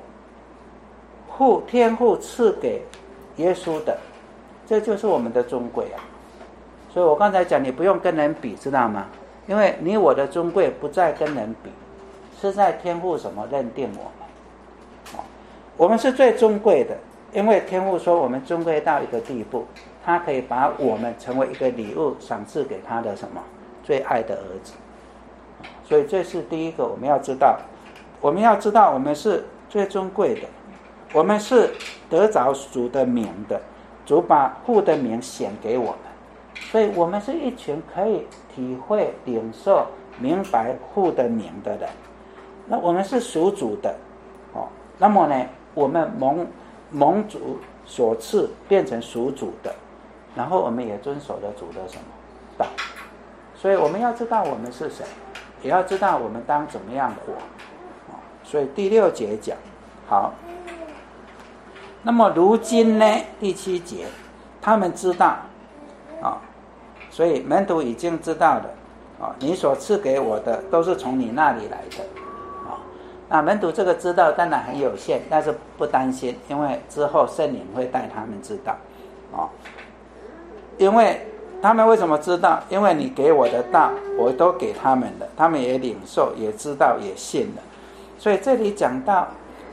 父天父赐给耶稣的，这就是我们的尊贵啊。所以我刚才讲，你不用跟人比，知道吗？因为你我的尊贵不在跟人比，是在天父什么认定我们。我们是最尊贵的，因为天父说我们尊贵到一个地步，他可以把我们成为一个礼物赏赐给他的什么最爱的儿子。所以这是第一个我们要知道，我们要知道我们是最尊贵的，我们是得着主的名的，主把父的名显给我们，所以我们是一群可以体会领受明白父的名的人。那我们是属主的，哦，那么呢我们蒙蒙主所赐变成属主的，然后我们也遵守了主的什么道。所以我们要知道我们是谁，也要知道我们当怎么样活。所以第六节讲好，那么如今呢第七节他们知道啊，所以门徒已经知道了啊，你所赐给我的都是从你那里来的啊。那门徒这个知道当然很有限，但是不担心，因为之后圣灵会带他们知道啊。因为他们为什么知道？因为你给我的道我都给他们了，他们也领受，也知道，也信了。所以这里讲到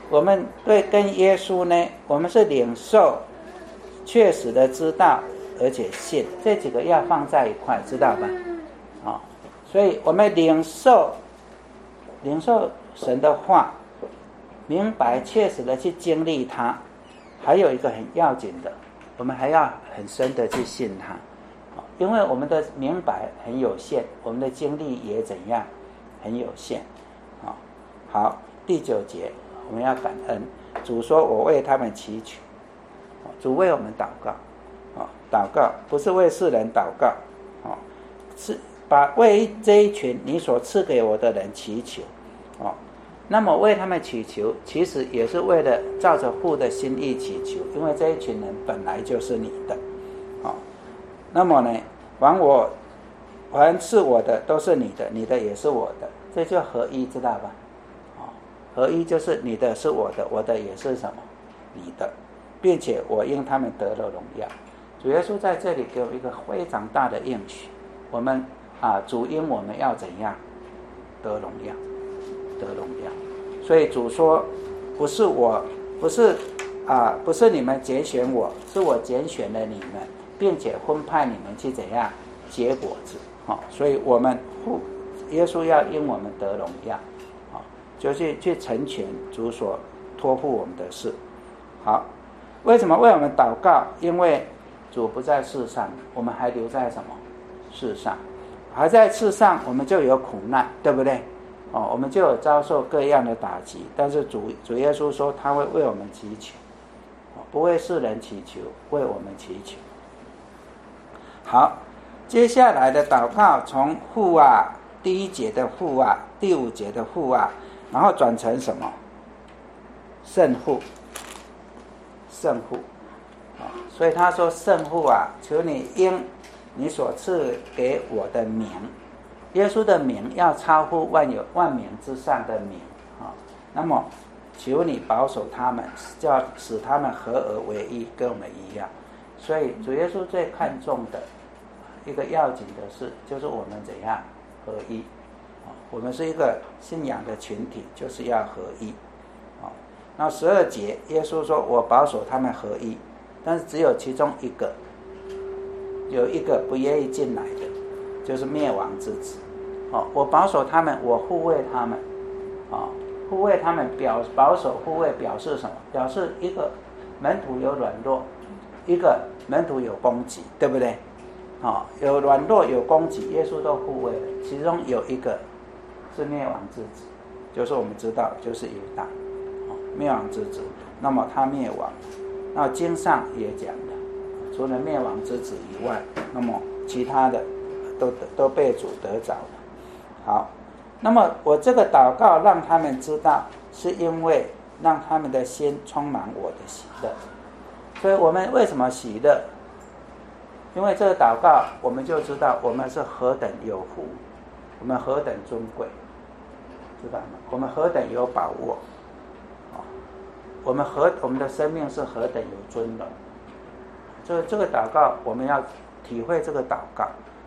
我们对跟耶稣呢，我们是领受，确实的知道，而且信，这几个要放在一块，知道吧？哦，所以我们领受，领受神的话，明白确实的去经历它，还有一个很要紧的，我们还要很深的去信它，因为我们的明白很有限，我们的经历也怎样很有限。好，第九节我们要感恩主，说我为他们祈求，主为我们祷告，祷告不是为世人祷告，是把为这一群你所赐给我的人祈求。那么为他们祈求，其实也是为了照着父的心意祈求，因为这一群人本来就是你的。那么呢，凡我凡是我的都是你的，你的也是我的，这就合一，知道吧？合一就是你的是我的，我的也是什么？你的，并且我因他们得了荣耀。主耶稣在这里给我一个非常大的应许，我们啊，主因我们要怎样得荣耀，得荣耀。所以主说，不是我，不是啊，不是你们拣选我，是我拣选了你们，并且分派你们去怎样结果子。好，所以我们耶稣要因我们得荣耀。就是去成全主所托付我们的事。好，为什么为我们祷告？因为主不在世上，我们还留在什么世上？还在世上，我们就有苦难，对不对？哦，我们就有遭受各样的打击。但是主主耶稣说，他会为我们祈求，不为世人祈求，为我们祈求。好，接下来的祷告从父啊，第一节的父啊，第五节的父啊。然后转成什么？圣父，圣父，所以他说：“圣父啊，求你因你所赐给我的名，耶稣的名要超乎万有万名之上的名啊。那么，求你保守他们，叫使他们合而为一，跟我们一样。所以，主耶稣最看重的一个要紧的事，就是我们怎样合一。”我们是一个信仰的群体，就是要合一。那十二节耶稣说，我保守他们合一，但是只有其中一个有一个不愿意进来的，就是灭亡之子。我保守他们，我护卫他们，护卫他们表保守护卫表示什么？表示一个门徒有软弱，一个门徒有攻击，对不对？有软弱有攻击，耶稣都护卫了，其中有一个是灭亡之子，就是我们知道就是犹大，灭亡之子。那么他灭亡，那经上也讲了，除了灭亡之子以外，那么其他的都都被主得着了。好，那么我这个祷告让他们知道，是因为让他们的心充满我的喜乐。所以我们为什么喜乐？因为这个祷告，我们就知道我们是何等有福，我们何等尊贵，知道吗？我们何等有把握，我们何我们的生命是何等有尊荣。这这个祷告，我们要体会这个祷告。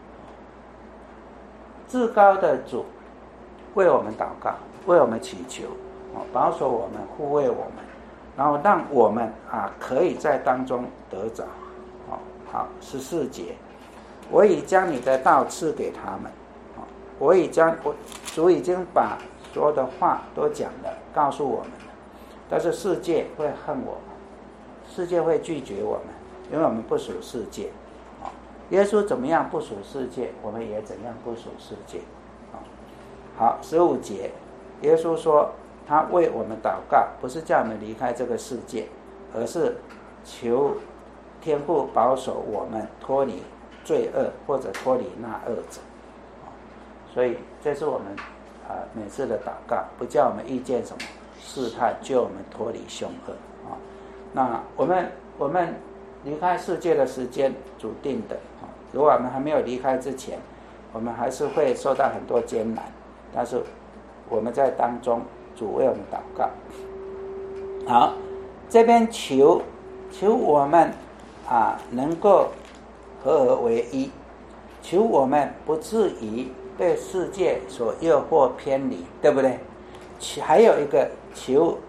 至高的主为我们祷告，为我们祈求，保守我们，护卫我们，然后让我们啊可以在当中得着。好，十四节，我已将你的道赐给他们，我已将我主已经把所有的话都讲了，告诉我们了。但是世界会恨我们，世界会拒绝我们，因为我们不属世界。耶稣怎么样不属世界，我们也怎样不属世界。好，十五节，耶稣说他为我们祷告，不是叫我们离开这个世界，而是求天父保守我们脱离罪恶，或者脱离那恶者。所以这是我们啊每次的祷告，不叫我们遇见什么试探，救我们脱离凶恶啊。那我们我们离开世界的时间主定的啊，如果我们还没有离开之前，我们还是会受到很多艰难，但是我们在当中主为我们祷告。好，这边求求我们啊能够合而为一，求我们不至于被世界所诱惑偏离，对不对？还有一个求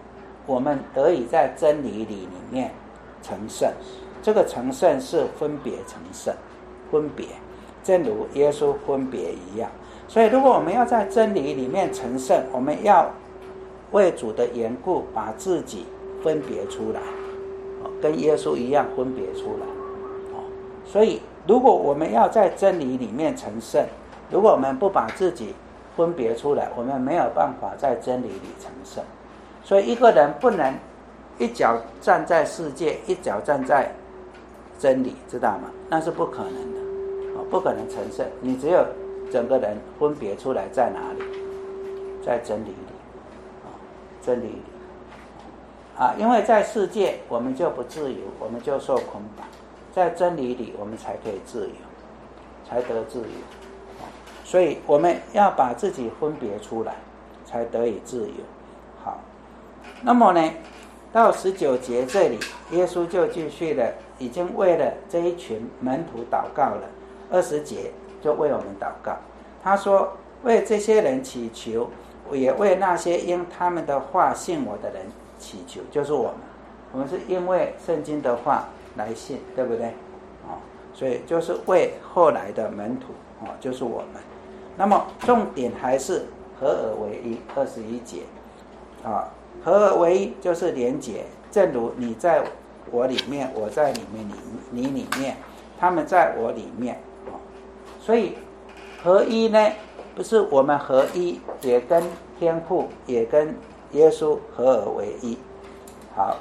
我们得以在真理里里面成圣。这个成圣是分别成圣，分别，正如耶稣分别一样。所以如果我们要在真理里面成圣，我们要为主的缘故把自己分别出来，跟耶稣一样分别出来。所以如果我们要在真理里面成圣，如果我们不把自己分别出来，我们没有办法在真理里成圣。所以一个人不能一脚站在世界，一脚站在真理，知道吗？那是不可能的，不可能成圣。你只有整个人分别出来，在哪里？在真理里，真理里啊！因为在世界我们就不自由，我们就受捆绑；在真理里，我们才可以自由，才得自由。所以我们要把自己分别出来，才得以自由。好，那么呢，到十九节这里，耶稣就继续的，已经为了这一群门徒祷告了。二十节就为我们祷告，他说：“为这些人祈求，也为那些因他们的话信我的人祈求。”就是我们，我们是因为圣经的话来信，对不对？哦，所以就是为后来的门徒，哦，就是我们。那么重点还是合而为一，二十一节啊，合而为一就是连结，正如你在我里面，我在里面，你你里面，他们在我里面，啊，所以合一呢，不是我们合一，也跟天父，也跟耶稣合而为一。好，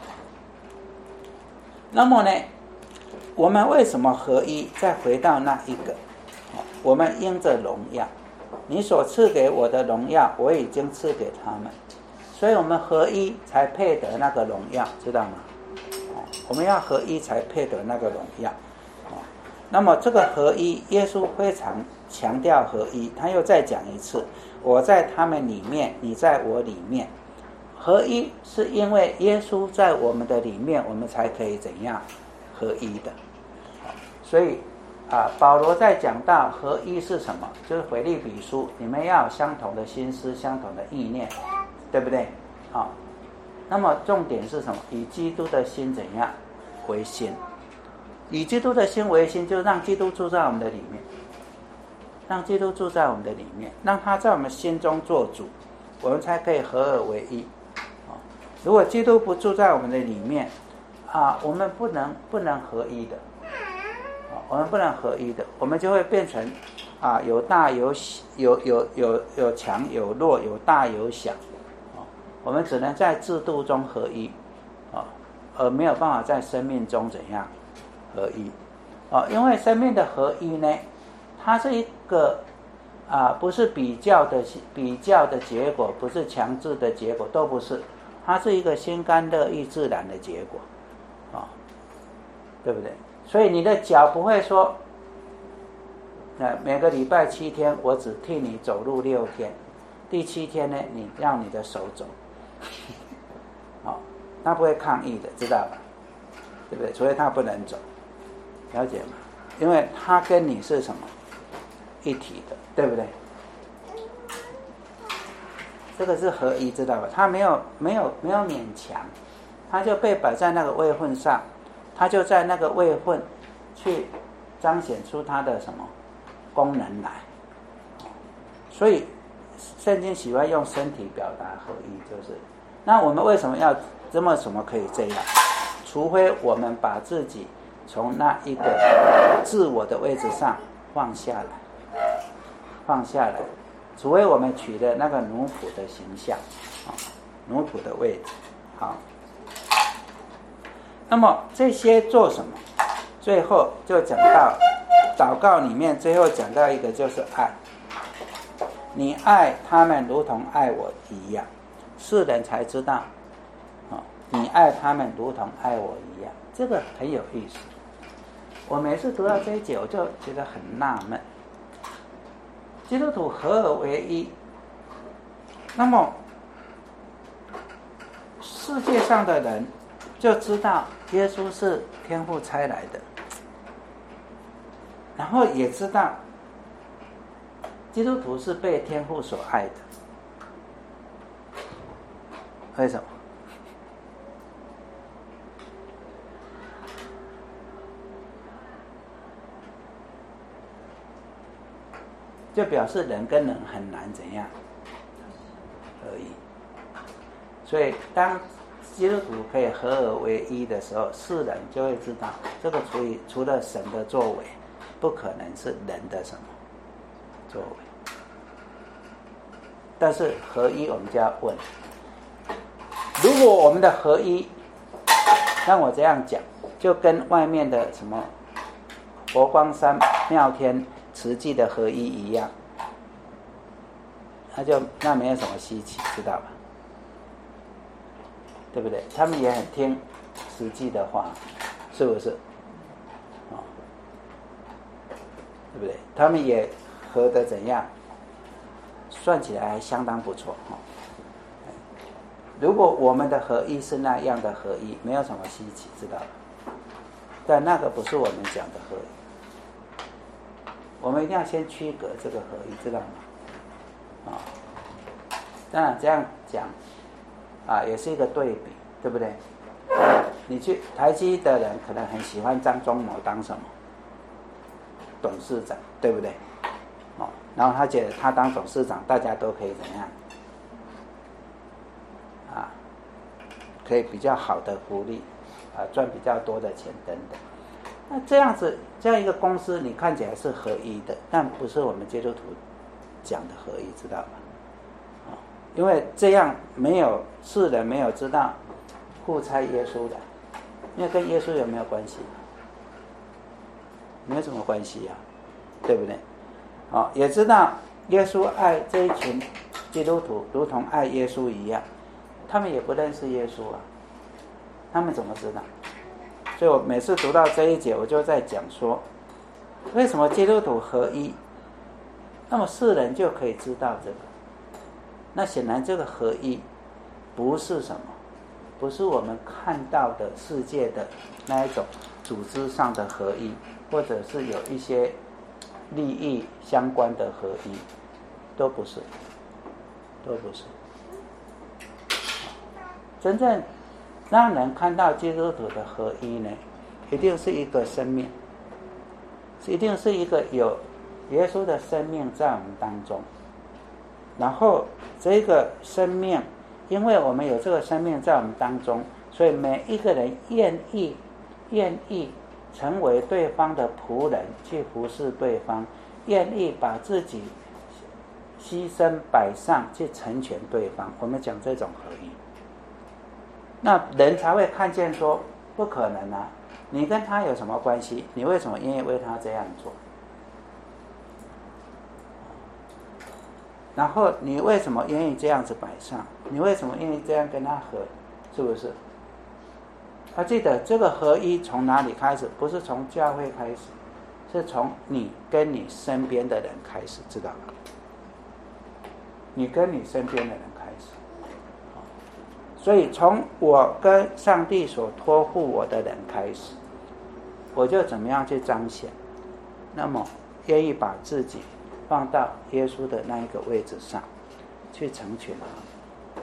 那么呢，我们为什么合一？再回到那一个，我们因着荣耀，你所赐给我的荣耀，我已经赐给他们，所以我们合一才配得那个荣耀，知道吗？我们要合一才配得那个荣耀。那么这个合一，耶稣非常强调合一，他又再讲一次：我在他们里面，你在我里面。合一是因为耶稣在我们的里面，我们才可以怎样合一的。所以啊，保罗在讲到合一是什么，就是腓立比书，你们要有相同的心思，相同的意念，对不对？好，那么重点是什么？以基督的心怎样为心？以基督的心为心，就是让基督住在我们的里面，让基督住在我们的里面，让他在我们心中做主，我们才可以合而为一。如果基督不住在我们的里面啊，我们不能不能合一的，我们不能合一的，我们就会变成啊有大有有有有有强有弱，有大有小，我们只能在制度中合一啊，而没有办法在生命中怎样合一啊？因为生命的合一呢，它是一个啊，不是比较的比较的结果，不是强制的结果，都不是，它是一个心甘乐意自然的结果啊，对不对？所以你的脚不会说，呃，每个礼拜七天我只替你走路六天，第七天呢，你让你的手走，好，他不会抗议的，知道吧？对不对？所以他不能走，了解吗？因为他跟你是什么一体的，对不对？这个是合一，知道吧？他没有没有没有勉强，他就被摆在那个位份上，他就在那个位份去彰显出他的什么功能来。所以圣经喜欢用身体表达合一，就是那我们为什么要这么什么可以这样？除非我们把自己从那一个自我的位置上放下来，放下来。除非我们取的那个奴仆的形象，啊，奴仆的位置，好。那么这些做什么？最后就讲到祷告里面，最后讲到一个就是爱。你爱他们如同爱我一样，世人才知道，啊，你爱他们如同爱我一样，这个很有意思。我每次读到这一节，我就觉得很纳闷。基督徒合而为一，那么世界上的人就知道耶稣是天父差来的，然后也知道基督徒是被天父所爱的。为什么？ 就表示人跟人很难怎样合一。所以当基督徒可以合而为一的时候，世人就会知道，这个除以除了神的作为，不可能是人的什么作为。但是合一，我们就要问：如果我们的合一，让我这样讲，就跟外面的什么佛光山、妙天、慈济的合一一样，那就那没有什么稀奇，知道吧？对不对？他们也很听实际的话，是不是？哦，对不对？他们也合得怎样？算起来还相当不错哈。如果我们的合一是那样的合一，没有什么稀奇，知道吧？但那个不是我们讲的合一，我们一定要先区隔这个合一，知道吗？啊、哦，当然这样讲。啊，也是一个对比，对不对？你去台积的人可能很喜欢张忠谋当什么董事长，对不对？哦，然后他觉得他当董事长，大家都可以怎样？啊，可以比较好的福利，啊，赚比较多的钱等等。那这样子，这样一个公司，你看起来是合一的，但不是我们基督徒讲的合一，知道吧？因为这样没有世人没有知道互猜耶稣的，因为跟耶稣有没有关系？没有什么关系啊，对不对？哦，也知道耶稣爱这一群基督徒如同爱耶稣一样，他们也不认识耶稣啊，他们怎么知道？所以我每次读到这一节，我就在讲说，为什么基督徒合一，那么世人就可以知道这个。那显然这个合一不是什么，不是我们看到的世界的那一种组织上的合一，或者是有一些利益相关的合一，都不是，都不是。真正让人看到基督徒的合一呢，一定是一个生命，一定是一个有耶稣的生命在我们当中。然后这个生命，因为我们有这个生命在我们当中，所以每一个人愿意愿意成为对方的仆人，去服侍对方，愿意把自己牺牲摆上去成全对方。我们讲这种合一，那人才会看见说，不可能啊，你跟他有什么关系？你为什么愿意为他这样做？然后你为什么愿意这样子摆上？你为什么愿意这样跟他合？是不是？他记得这个合一从哪里开始？不是从教会开始，是从你跟你身边的人开始，知道吗？你跟你身边的人开始。所以从我跟上帝所托付我的人开始，我就怎么样去彰显？那么愿意把自己放到耶稣的那一个位置上去成全他。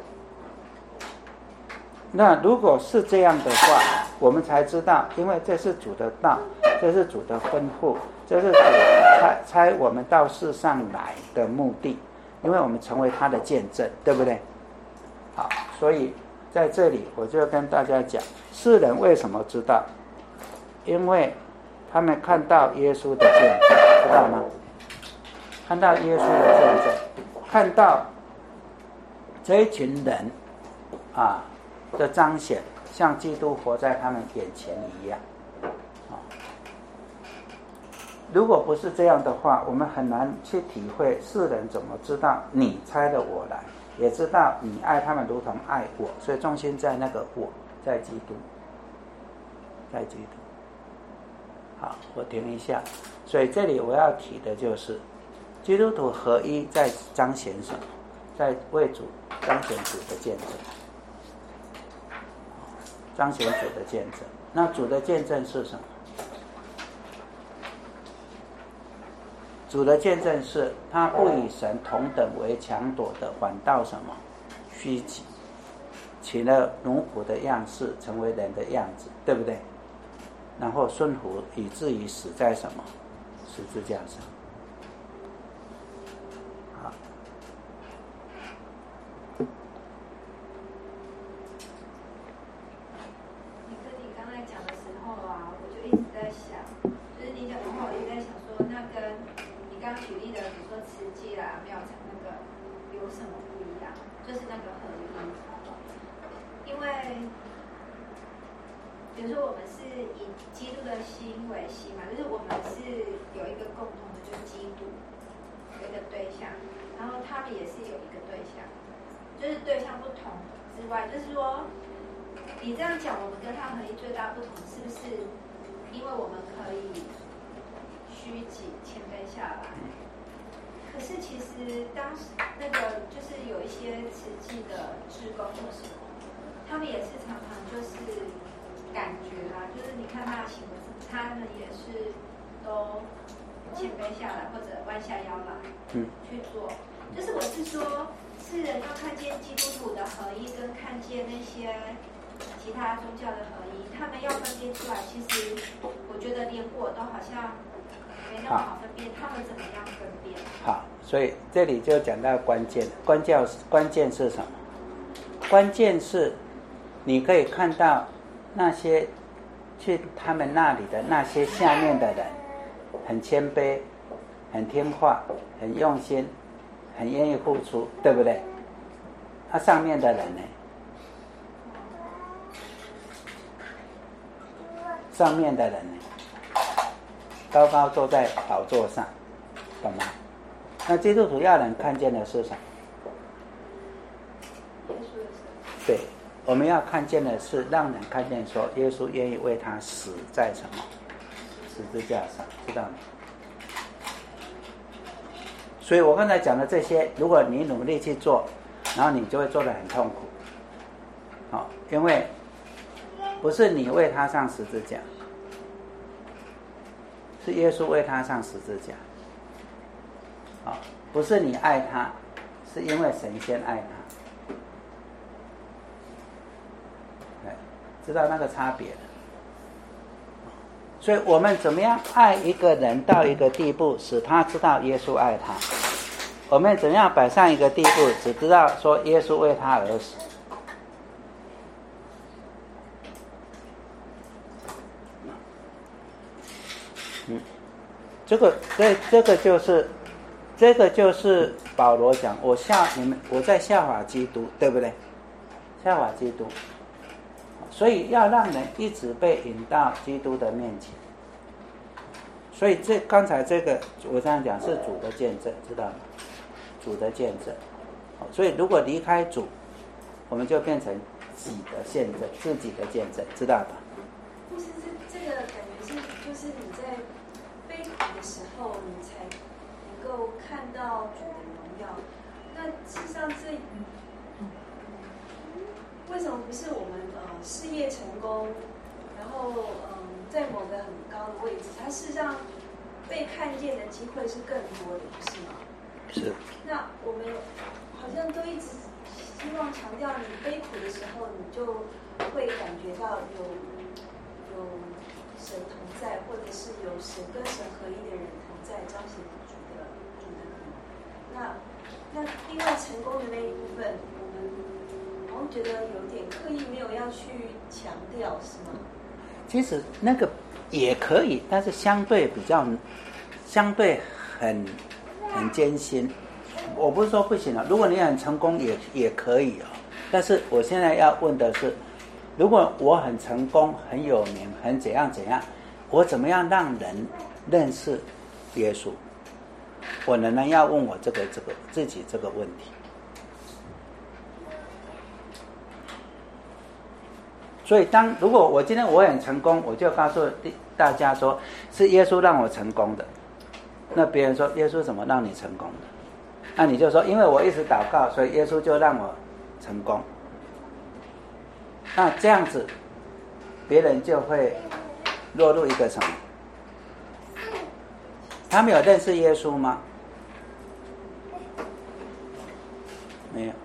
那如果是这样的话，我们才知道，因为这是主的道，这是主的吩咐，这是主差差我们到世上来的目的，因为我们成为他的见证，对不对？好，所以在这里我就跟大家讲，世人为什么知道？因为他们看到耶稣的见证，知道吗？看到耶稣的见证，看到这一群人啊的彰显，像基督活在他们眼前一样。啊，如果不是这样的话，我们很难去体会世人怎么知道你差了我来，也知道你爱他们如同爱我，所以重心在那个我，在基督，在基督。好，我停一下。所以这里我要提的就是，基督徒合一在彰显什么？在为主彰显主的见证，彰显主的见证。那主的见证是什么？主的见证是他不与神同等为强夺的，反倒什么？虚己，取了奴仆的样式，成为人的样子，对不对？然后顺服，以至于死在什么？十字架上。 好。 你跟你刚才讲的时候啊，我就一直在想，就是你讲的话，我一直在想说，那跟你刚刚举例的，比如说慈济啦、妙禅那个有什么不一样？就是那个合一。因为比如说我们是以基督的心为心嘛，就是我们是有一个共同的，就是基督有一个对象，然后他们也是有一个对象，就是对象不同之外，就是说你这样讲，我们跟他们合一最大不同，是不是因为我们可以虚己谦卑下来？可是其实当时那个就是有一些慈济的志工或什么，他们也是常常就是感觉啦，就是你看他的行为，他们也是都谦卑下来或者弯下腰来去做。就是我是说，世人要看见基督徒的合一，跟看见那些其他宗教的合一，他们要分辨出来。其实我觉得连我都好像没那么好分辨，他们怎么样分辨？ 好，所以这里就讲到关键，关键关键是什么？关键是你可以看到那些去他们那里的那些下面的人，很谦卑，很听话，很用心，很愿意付出，对不对？他、啊、上面的人呢？上面的人呢？高高坐在宝座上，懂吗？那基督徒要人看见的是什么？对，我们要看见的是让人看见说耶稣愿意为他死在什么十字架上，知道吗？所以我刚才讲的这些，如果你努力去做，然后你就会做得很痛苦。好，因为不是你为他上十字架，是耶稣为他上十字架。好，不是你爱他，是因为神先爱他。知道那个差别了。所以我们怎么样爱一个人到一个地步，使他知道耶稣爱他？我们怎么样摆上一个地步，只知道说耶稣为他而死？嗯，这个这这个就是这个就是保罗讲，我效你们，我在效法基督，对不对？效法基督。所以要让人一直被引到基督的面前。所以这刚才这个我这样讲是主的见证，知道吗？主的见证。所以如果离开主，我们就变成己的见证，自己的见证，知道吧？ 不是这这个感觉是，就是你在悲苦的时候，你才能够看到主的荣耀。那事实上这为什么不是我们呃事业成功，然后嗯、呃、在某个很高的位置，它事实上被看见的机会是更多的，不是吗？ 是。 那我们好像都一直希望强调，你悲苦的时候，你就会感觉到有有神同在，或者是有神跟神合一的人同在，彰显主的主的名。那那另外成功的那一部分，我们好像觉得有点刻意没有要去强调，是吗？ 其实那个也可以，但是相对比较相对很很艰辛。我不是说不行了，如果你很成功也也可以哦。但是我现在要问的是，如果我很成功、很有名、很怎样怎样，我怎么样让人认识耶稣？我仍然要问我这个这个自己这个问题。所以当如果我今天我很成功，我就告诉大家说是耶稣让我成功的。那别人说耶稣怎么让你成功的？那你就说因为我一直祷告，所以耶稣就让我成功。那这样子别人就会落入一个什么？他们有认识耶稣吗？没有。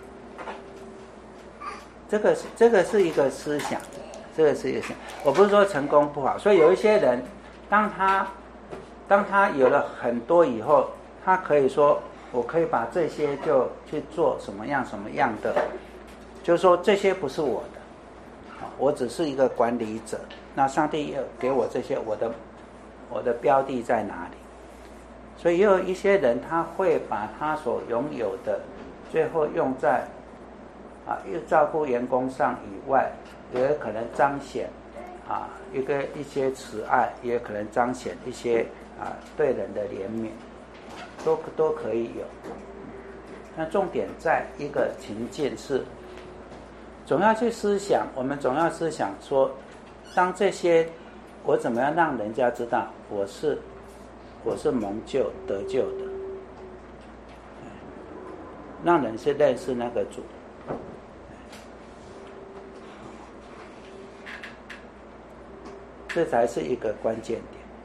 这个是这个是一个思想，这个是一个思想。我不是说成功不好，所以有一些人，当他当他有了很多以后，他可以说我可以把这些就去做什么样什么样的，就是说这些不是我的，我只是一个管理者。那上帝也给我这些，我的我的标的在哪里？所以也有一些人他会把他所拥有的最后用在啊又照顾员工上以外，也有可能彰显啊一个一些慈爱，也有可能彰显一些啊对人的怜悯，都都可以有。那重点在一个情境是，总要去思想，我们总要思想说，当这些我怎么样让人家知道我是我是蒙救得救的，让人是认识那个主。这才是一个关键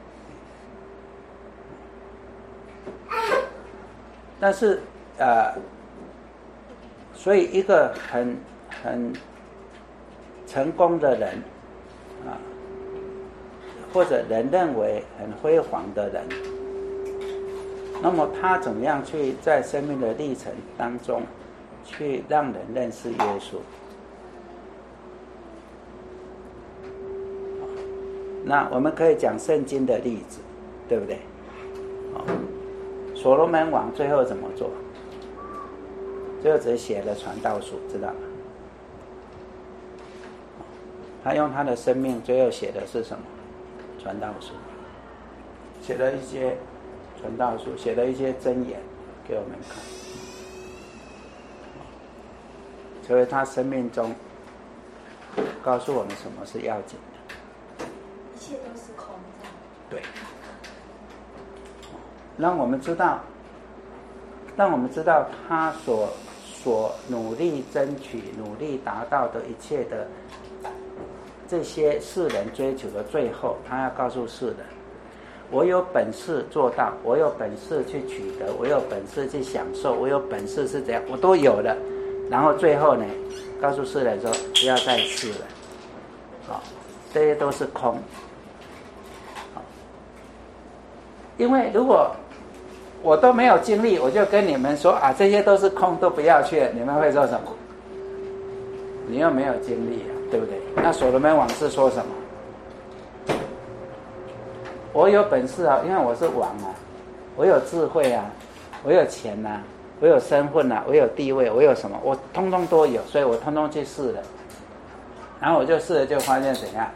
点。但是呃，所以一个很很成功的人啊，或者人认为很辉煌的人，那么他怎么样去在生命的历程当中去让人认识耶稣？那我们可以讲圣经的例子，对不对？所罗门王最后怎么做？最后只写了传道书，知道吗？他用他的生命最后写的是什么？传道书，写了一些传道书，写了一些箴言给我们看。所以他生命中告诉我们什么是要紧的。 一切都是空的。 对，让我们知道，让我们知道他所所努力争取、努力达到的一切的这些世人追求的，最后他要告诉世人：我有本事做到，我有本事去取得，我有本事去享受，我有本事是怎样，我都有了。然后最后呢，告诉世人说：不要再试了，好，这些都是空。因为如果我都没有经历，我就跟你们说啊，这些都是空，都不要去了，你们会说什么？你又没有经历啊，对不对？那所罗门王是说什么？我有本事啊，因为我是王啊，我有智慧啊，我有钱啊，我有身份啊，我有地位，我有什么？我通通都有，所以我通通去试了。然后我就试了，就发现怎样？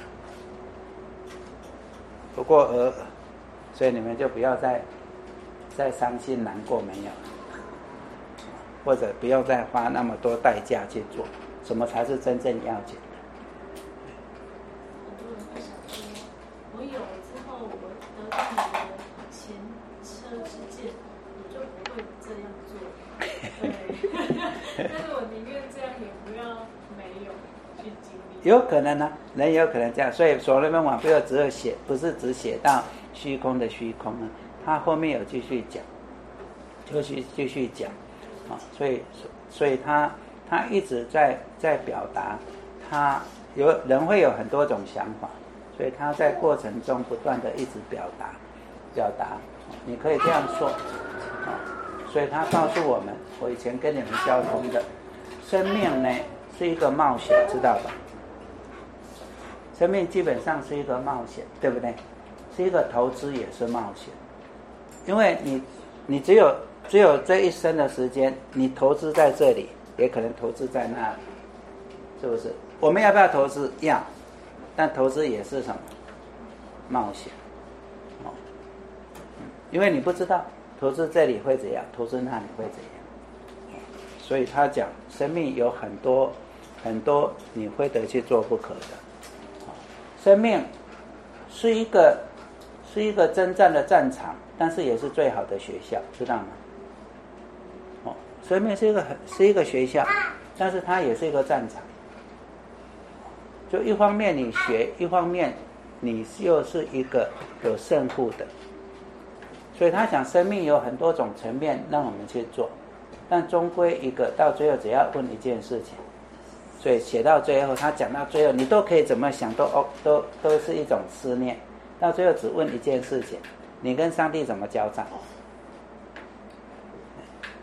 不过而所以你们就不要再再伤心难过，没有，或者不要再花那么多代价去做，什么才是真正要紧的？ 很多人会想说，我有了之后，我得到你的前车之鉴，我就不会这样做。对，但是我宁愿这样，也不要没有去经历。 有可能呢，人也有可能这样，所以所罗门王不要只有写，不是只写到虚空的虚空呢，他后面有继续讲，继续继续讲啊，所以所以他他一直在在表达，他有人会有很多种想法，所以他在过程中不断的一直表达表达，你可以这样说啊，所以他告诉我们，我以前跟你们交通的，生命呢是一个冒险，知道吧？生命基本上是一个冒险，对不对？是一个投资，也是冒险。因为你你只有只有这一生的时间，你投资在这里，也可能投资在那里，是不是？我们要不要投资？要，但投资也是什么？冒险。哦，因为你不知道投资这里会怎样，投资那里会怎样。所以他讲，生命有很多很多你非得去做不可的。生命是一个是一个征战的战场，但是也是最好的学校，知道吗？哦，生命是一个是一个学校，但是它也是一个战场。就一方面你学，一方面你又是一个有胜负的。所以他讲生命有很多种层面让我们去做，但终归一个到最后只要问一件事情。所以写到最后，他讲到最后，你都可以怎么想，都哦，都都是一种思念。到最后只问一件事情：你跟上帝怎么交账？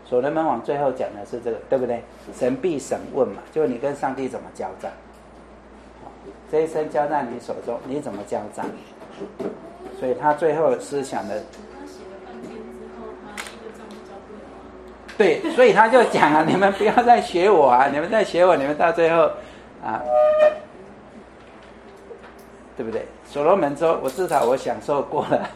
所罗门王最后讲的是这个，对不对？神必审问嘛，就你跟上帝怎么交账，这一生交在你手中，你怎么交账？所以他最后思想的， 他写了半天之后，他一个账都交不了啊。 对，所以他就讲啊，你们不要再学我啊，你们再学我，你们到最后啊，对不对？所罗门说，我至少我享受过了。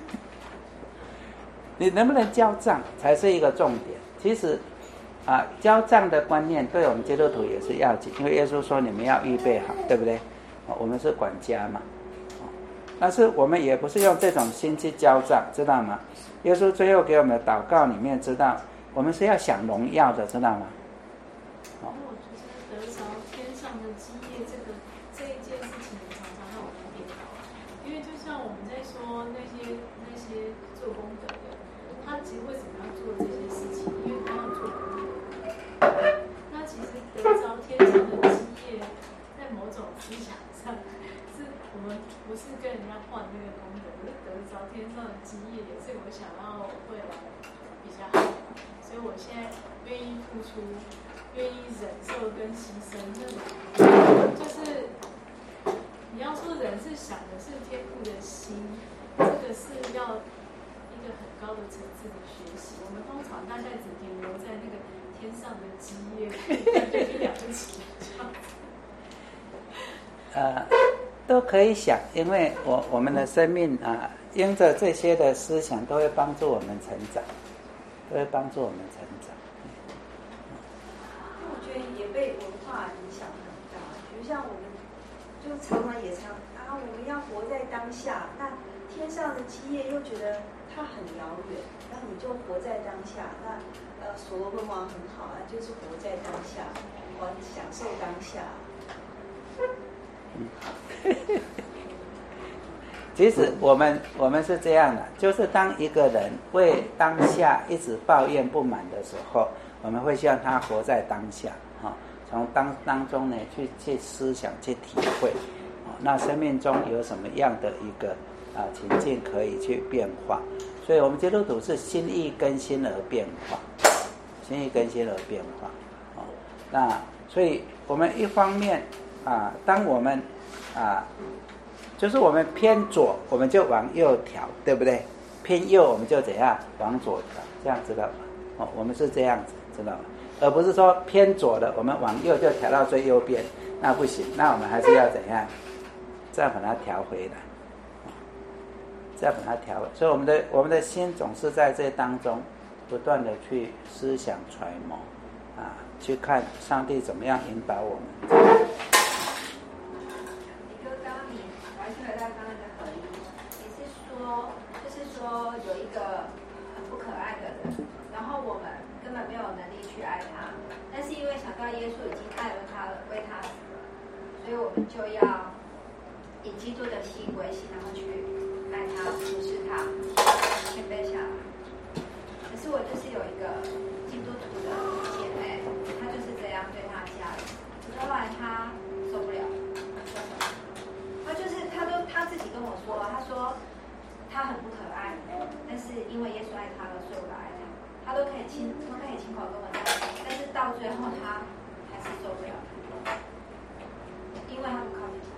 你能不能交账才是一个重点。其实啊，交账的观念对我们基督徒也是要紧，因为耶稣说你们要预备好，对不对？我们是管家嘛，但是我们也不是用这种心去交账，知道吗？耶稣最后给我们的祷告里面知道，我们是要享荣耀的，知道吗？ 哦，我觉得得着天上的基业，这个这一件事情常常让我们跌倒，因为就像我们在说那些那些做功德的，他其实为什么要做这些事情？因为他要做功德。那其实得着天上的基业，在某种思想上，是我们不是跟人家换那个功德，可是得着天上的基业，也是我想要未来比较好。所以我现在愿意付出，愿意忍受跟牺牲，那种就是你要说人是想的是天父的心，这个是要一个很高的层次的学习。我们通常大概只停留在那个天上的基业，就了不起这样子。 呃，都可以想，因为我我们的生命啊，因着这些的思想，都会帮助我们成长，都会帮助我们成长。 我觉得也被文化影响很大，比如像我们，就常常也常啊，我们要活在当下，那天上的基业又觉得它很遥远，那你就活在当下。那呃，所罗门王很好啊，就是活在当下，我享受当下。 其实我们我们是这样的，就是当一个人为当下一直抱怨不满的时候，我们会希望他活在当下，哈、哦，从当当中呢去去思想去体会，哦，那生命中有什么样的一个啊情境可以去变化，所以我们基督徒是心意更新而变化，心意更新而变化，哦，那所以我们一方面啊，当我们啊。就是我们偏左，我们就往右调，对不对？偏右，我们就怎样往左调，这样知道吗？哦，我们是这样子，知道吗？而不是说偏左的，我们往右就调到最右边，那不行，那我们还是要怎样？再把它调回来，再把它调回来。所以我们的我们的心总是在这当中不断的去思想揣摩，啊，去看上帝怎么样引导我们。 回到刚刚的合一，你是说，就是说有一个很不可爱的人，然后我们根本没有能力去爱他，但是因为想到耶稣已经爱了他了，为他死了，所以我们就要以基督的心为心，然后去爱他，服侍他，谦卑下来。可是我就是有一个基督徒的姐妹，她就是这样对她家人，可是后来她受不了。他就是他都他自己跟我说，他说他很不可爱，但是因为耶稣爱他了，所以我来爱他。他都可以亲，都可以亲口跟我讲，但是到最后他还是受不了，因为他不靠近。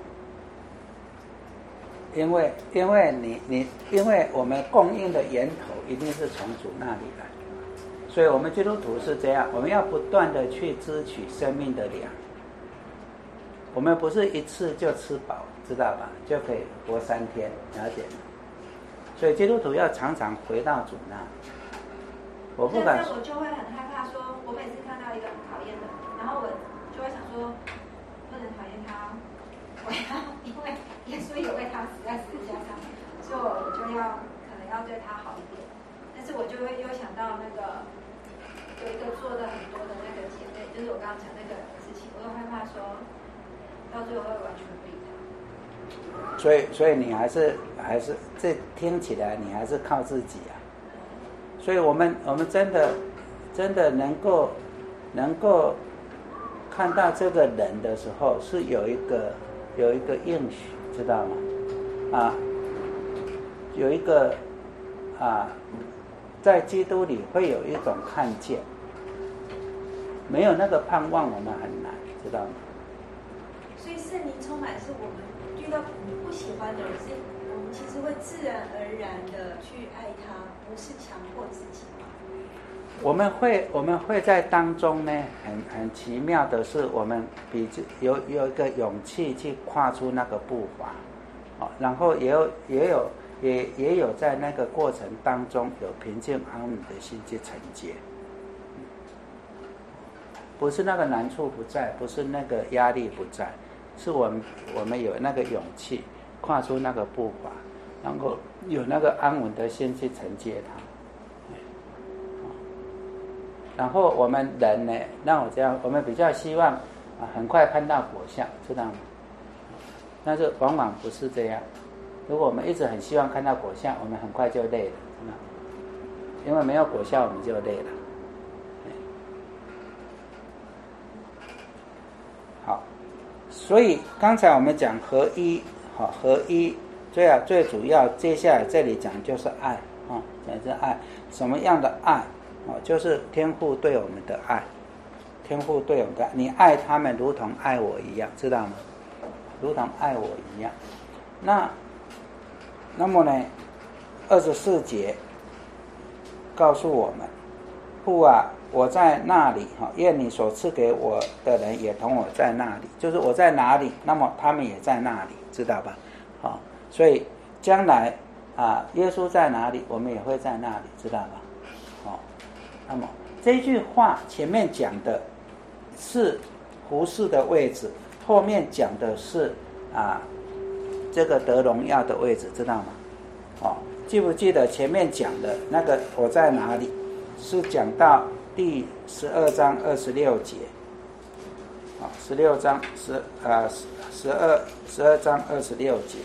因为因为你你因为我们供应的源头一定是从主那里来，所以我们基督徒是这样，我们要不断的去支取生命的粮。我们不是一次就吃饱，知道吧？就可以活三天，了解吗？所以基督徒要常常回到主那。我不敢。 但是我就会很害怕说，说我每次看到一个很讨厌的，然后我就会想说，不能讨厌他，我要因为耶稣也为他死在十字架上，所以我就要可能要对他好一点。但是我就会又想到那个有一个做的很多的那个姐妹，就是我刚刚讲那个事情，我又害怕说。到最后会完全不理他， 所以，所以你还是还是这听起来你还是靠自己啊。所以我们我们真的真的能够能够看到这个人的时候，是有一个有一个应许，知道吗？啊，有一个啊在基督里会有一种看见，没有那个盼望，我们很难，知道吗？ 所以圣灵充满是我们遇到我们不喜欢的人，是我们其实会自然而然的去爱他，不是强迫自己。 我们会我们会在当中呢，很很奇妙的是，我们比有有一个勇气去跨出那个步伐，哦，然后也有也有也也有在那个过程当中有平静安稳的心去承接，不是那个难处不在，不是那个压力不在，是我们我们有那个勇气跨出那个步伐，然后有那个安稳的心去承接它。然后我们人呢，让我这样，我们比较希望啊，很快看到果效，知道吗？但是往往不是这样。如果我们一直很希望看到果效，我们很快就累了，因为没有果效，我们就累了。好，所以刚才我们讲合一，好，合一最啊最主要，接下来这里讲就是爱啊，讲是爱，什么样的爱？哦，就是天父对我们的爱，天父对我们的爱，你爱他们如同爱我一样，知道吗？如同爱我一样。那，那么呢，二十四节告诉我们，父啊，我在那里，哈，愿你所赐给我的人也同我在那里，就是我在哪里，那么他们也在那里，知道吧？好，所以将来啊，耶稣在哪里，我们也会在那里，知道吧？好。那么这一句话前面讲的是服事的位置，后面讲的是啊这个得荣耀的位置，知道吗？哦，记不记得前面讲的那个我在哪里？是讲到第十二章二十六节，啊，十六章十啊十二十二章二十六节。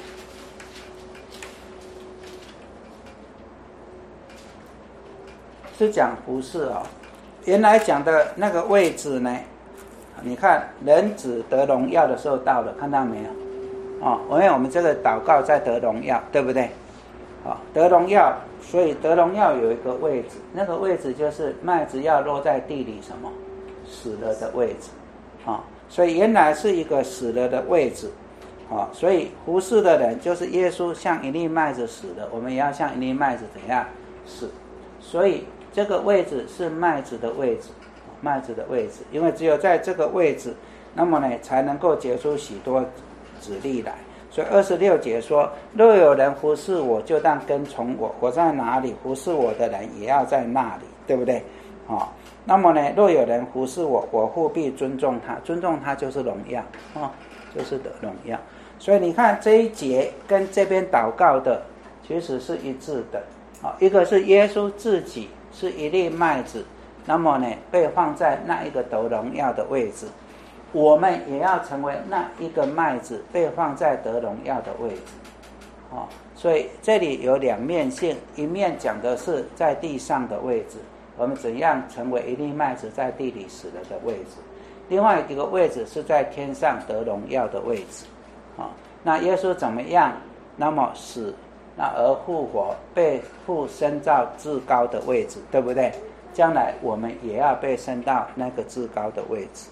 是讲服事哦，原来讲的那个位置呢？你看人子得荣耀的时候到了，看到没有？哦，因为我们这个祷告在得荣耀，对不对？哦，得荣耀，所以得荣耀有一个位置，那个位置就是麦子要落在地里什么死了的位置，啊、哦，所以原来是一个死了的位置，啊、哦，所以服事的人就是耶稣像一粒麦子死了，我们也要像一粒麦子怎样死，所以。这个位置是麦子的位置，麦子的位置，因为只有在这个位置，那么呢才能够结出许多子粒来。所以二十六节说：若有人服侍我，就当跟从我，我在哪里，服侍我的人也要在那里，对不对？哦，那么呢，若有人服侍我，我务必尊重他，尊重他就是荣耀，哦，就是得荣耀。所以你看这一节跟这边祷告的其实是一致的，哦，一个是耶稣自己。是一粒麦子，那么呢被放在那一个得荣耀的位置，我们也要成为那一个麦子被放在得荣耀的位置，哦，所以这里有两面性，一面讲的是在地上的位置，我们怎样成为一粒麦子在地里死了的位置，另外一个位置是在天上得荣耀的位置，哦，那耶稣怎么样？那么死。那而复活，被父升到至高的位置，对不对？将来我们也要被升到那个至高的位置，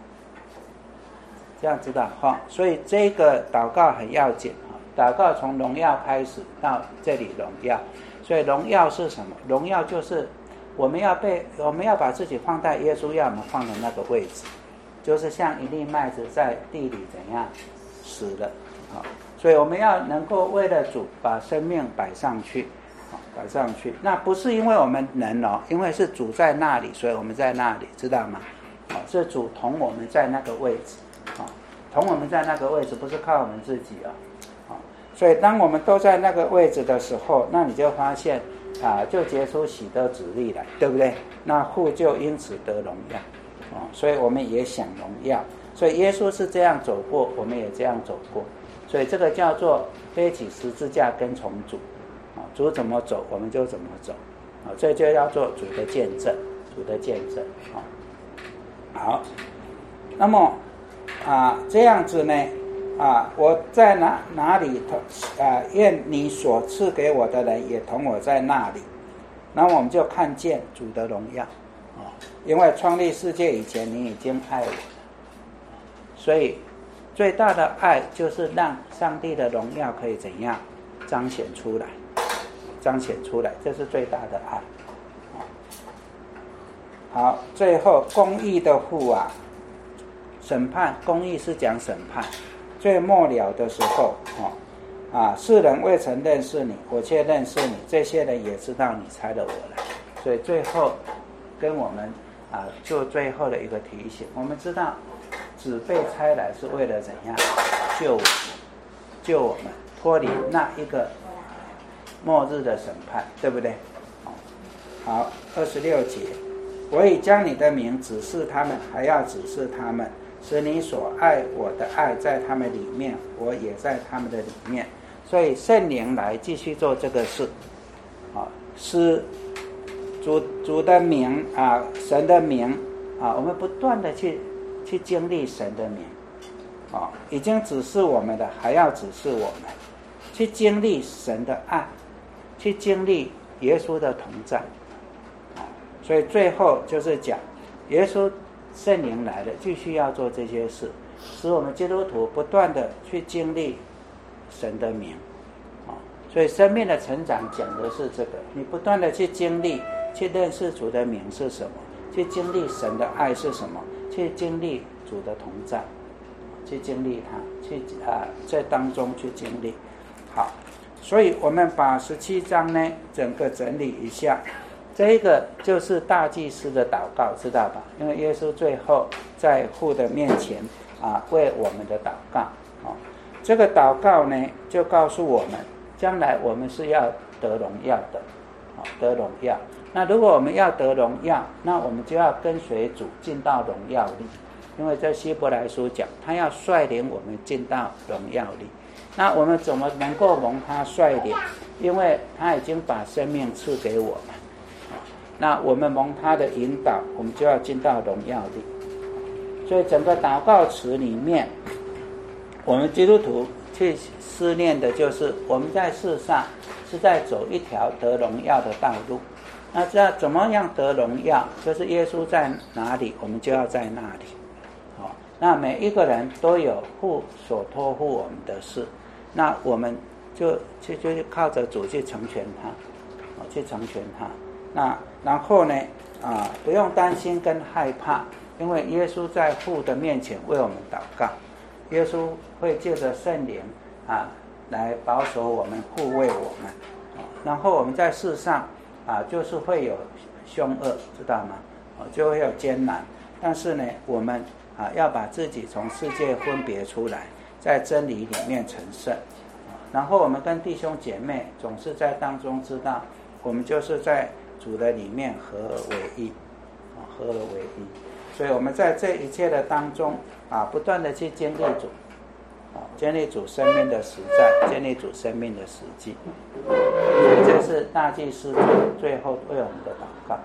这样知道哈？所以这个祷告很要紧哈，祷告从荣耀开始到这里荣耀，所以荣耀是什么？荣耀就是我们要被我们要把自己放在耶稣要我们放的那个位置，就是像一粒麦子在地里怎样死了啊。所以我们要能够为了主把生命摆上去，摆上去。那不是因为我们能哦，因为是主在那里，所以我们在那里，知道吗？是主同我们在那个位置，同我们在那个位置，不是靠我们自己啊。所以当我们都在那个位置的时候，那你就发现啊，就结出许多子粒来，对不对？那父就因此得荣耀，所以我们也享荣耀。所以耶稣是这样走过，我们也这样走过。所以这个叫做背起十字架跟从主，啊，主怎么走我们就怎么走，啊，这就要做主的见证，主的见证，啊，好，那么啊这样子呢，啊我在哪哪里啊愿你所赐给我的人也同我在那里， 然后我们就看见主的荣耀啊，因为创立世界以前你已经爱我了，所以最大的爱就是让上帝的荣耀可以怎样彰显出来，彰显出来，这是最大的爱。好，最后公义的父啊，审判，公义是讲审判，最末了的时候哦啊，世人未曾认识你，我却认识你，这些人也知道你差了我来。所以最后跟我们啊做最后的一个提醒，我们知道子被差来是为了怎样救我们，救我们脱离那一个末日的审判，对不对？好，二十六节，我已将你的名指示他们，还要指示他们，使你所爱我的爱在他们里面，我也在他们的里面。所以圣灵来继续做这个事，啊，是主主的名啊，神的名啊，我们不断的去去经历神的名，啊，已经指示我们的，还要指示我们去经历神的爱，去经历耶稣的同在。所以最后就是讲耶稣圣灵来了，继续要做这些事，使我们基督徒不断的去经历神的名。所以生命的成长讲的是这个，你不断的去经历，去认识主的名是什么，去经历神的爱是什么，去经历主的同在，去经历它，去啊在当中去经历。好，所以我们把十七章呢整个整理一下。这一个就是大祭司的祷告，知道吧？因为耶稣最后在父的面前啊，为我们的祷告啊、哦，这个祷告呢，就告诉我们，将来我们是要得荣耀的，啊、哦，得荣耀。那如果我们要得荣耀，那我们就要跟随主进到荣耀里，因为在希伯来书讲，他要率领我们进到荣耀里。那我们怎么能够蒙他率领？因为他已经把生命赐给我们。那我们蒙他的引导，我们就要进到荣耀里。所以整个祷告词里面，我们基督徒去思念的就是我们在世上是在走一条得荣耀的道路。那这样怎么样得荣耀？就是耶稣在哪里，我们就要在那里。好，那每一个人都有父所托付我们的事，那我们就去就靠着主去成全他，去成全他。那然后呢啊，不用担心跟害怕，因为耶稣在父的面前为我们祷告，耶稣会借着圣灵啊来保守我们，护卫我们。然后我们在世上啊，就是会有凶恶，知道吗？就会有艰难，但是呢，我们啊要把自己从世界分别出来，在真理里面成圣。然后我们跟弟兄姐妹总是在当中知道，我们就是在主的里面合而为一，合而为一。所以我们在这一切的当中啊，不断的去经历主，啊，经历主生命的实在，经历主生命的实际。所以这是大祭司最后为我们的祷告。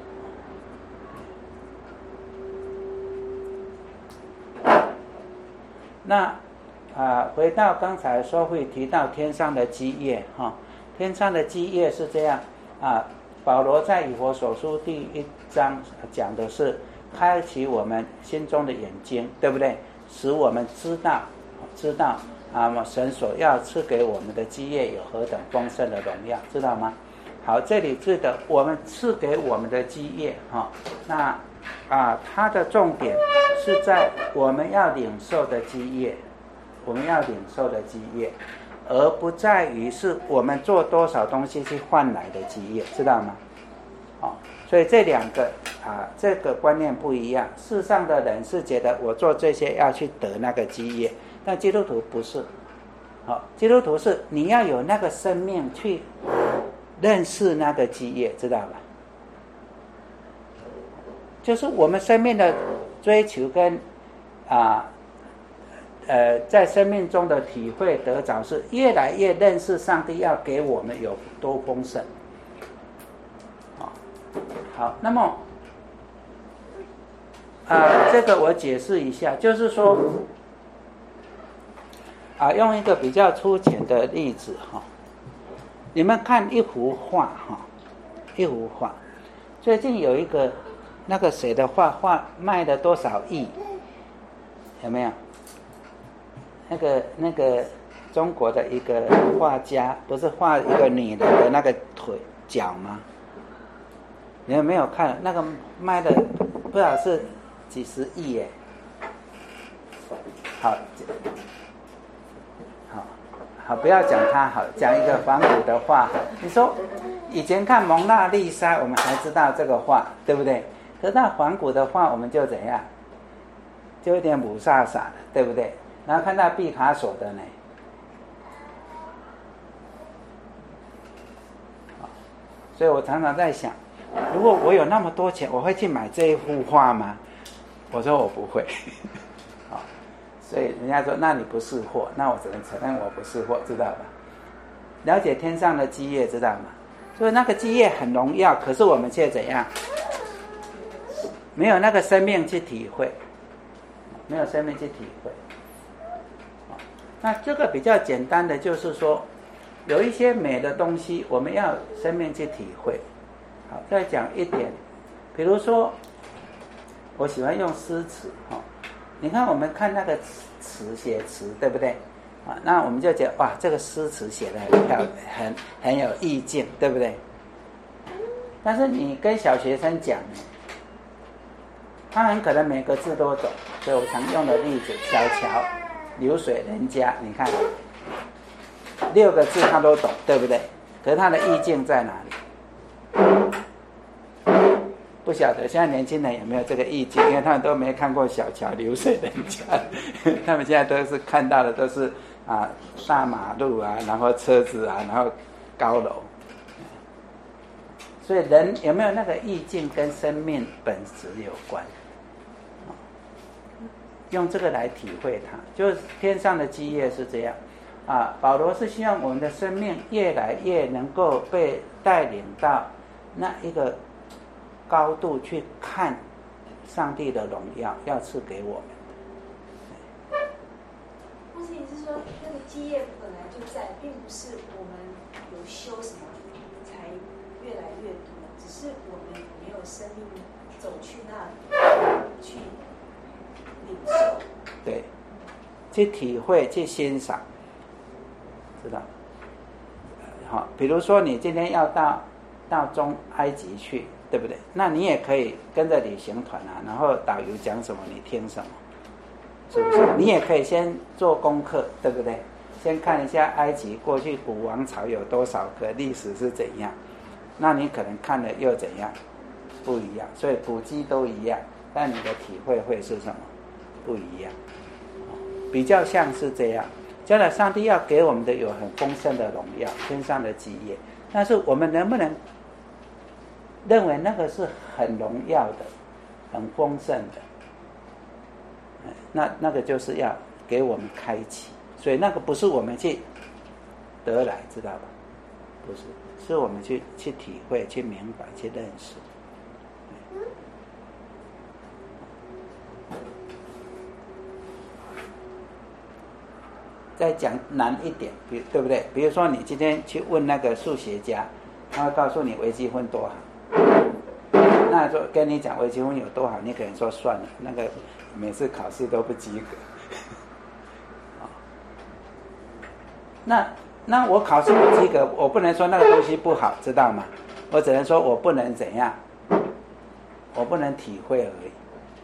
那啊，回到刚才说会提到天上的基业哈，天上的基业是这样啊。保罗在以弗所书第一章讲的是开启我们心中的眼睛，对不对？使我们知道知道啊，神所要赐给我们的基业有何等丰盛的荣耀，知道吗？好，这里指的我们赐给我们的基业哈，那啊，它的重点是在我们要领受的基业，我们要领受的基业。而不在于是我们做多少东西去换来的基业，知道吗？哦，所以这两个啊，这个观念不一样。世上的人是觉得我做这些要去得那个基业，但基督徒不是。好、哦，基督徒是你要有那个生命去认识那个基业，知道吧？就是我们生命的追求跟啊。呃，在生命中的体会得着是越来越认识上帝要给我们有多丰盛。好，好，那么啊，这个我解释一下，就是说啊，用一个比较粗浅的例子哈，你们看一幅画哈， 一幅画。最近有一个那个谁的画画卖了多少亿，有没有？那个那个中国的一个画家，不是画一个女人的那个腿脚吗？你有没有看那个卖的不知道是几十亿耶？好，好，好，不要讲它，好，讲一个梵谷的画。你说以前看蒙娜丽莎，我们还知道这个画，对不对？可是那梵谷的画，我们就怎样，就有点母煞煞的，对不对？然后看到毕卡索的呢，所以我常常在想，如果我有那么多钱，我会去买这一幅画吗？我说我不会。所以人家说那你不是货，那我只能承认我不是货，知道吧？了解天上的基业，知道吗？所以那个基业很荣耀，可是我们却怎样？没有那个生命去体会，没有生命去体会。那这个比较简单的就是说，有一些美的东西，我们要生命去体会。好，再讲一点，比如说，我喜欢用诗词哈。你看我们看那个词写词，对不对啊？那我们就觉得哇，这个诗词写得很漂亮，很很有意境，对不对？但是你跟小学生讲呢，他很可能每个字都懂。所以我常用的例子，小桥流水人家，你看六个字他都懂，对不对？可是他的意境在哪里？不晓得现在年轻人有没有这个意境，因为他们都没看过小桥流水人家，他们现在都是看到的都是啊大马路啊，然后车子啊，然后高楼。所以人有没有那个意境跟生命本质有关，用这个来体会它。就是天上的基业是这样啊，保罗是希望我们的生命越来越能够被带领到那一个高度去看上帝的荣耀要赐给我们的。 或是你是说那个基业本来就在，并不是我们有修什么才越来越多，只是我们没有生命走去那里去领受， 对，去体会去欣赏，知道好，比如说你今天要到到中埃及去，对不对？那你也可以跟着旅行团啊，然后导游讲什么你听什么，是不是？你也可以先做功课，对不对？先看一下埃及过去古王朝有多少个，历史是怎样，那你可能看了又怎样不一样。所以古迹都一样，但你的体会会是什么不一样，比较像是这样。将来上帝要给我们的有很丰盛的荣耀，天上的基业，但是我们能不能认为那个是很荣耀的很丰盛的，那那个就是要给我们开启。所以那个不是我们去得来，知道吧？不是，是我们去去体会去明白去认识。再讲难一点，比对不对？比如说你今天去问那个数学家，他会告诉你微积分多好，那就跟你讲微积分有多好，你可能说算了，那个每次考试都不及格。那那我考试不及格，我不能说那个东西不好，知道吗？我只能说我不能怎样，我不能体会而已。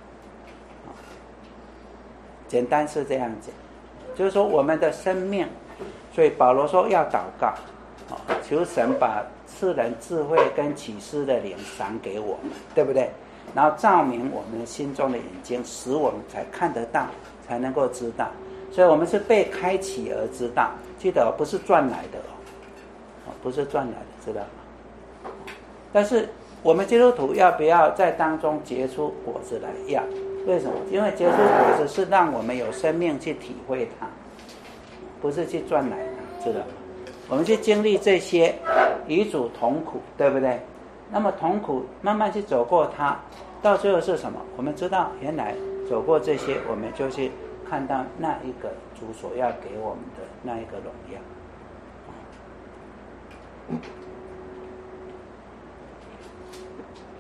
简单是这样讲。就是说我们的生命，所以保罗说要祷告，求神把赐人智慧跟启示的灵赏给我们，对不对？然后照明我们心中的眼睛，使我们才看得到，才能够知道。所以我们是被开启而知道，记得不是赚来的哦，不是赚来的，知道吗？但是我们基督徒要不要在当中结出果子来？要。为什么？因为结出果子是让我们有生命去体会它，不是去赚来它，知道吗？我们去经历这些，与主同苦，对不对？那么同苦慢慢去走过它，到最后是什么？我们知道原来走过这些，我们就去看到那一个主所要给我们的那一个荣耀。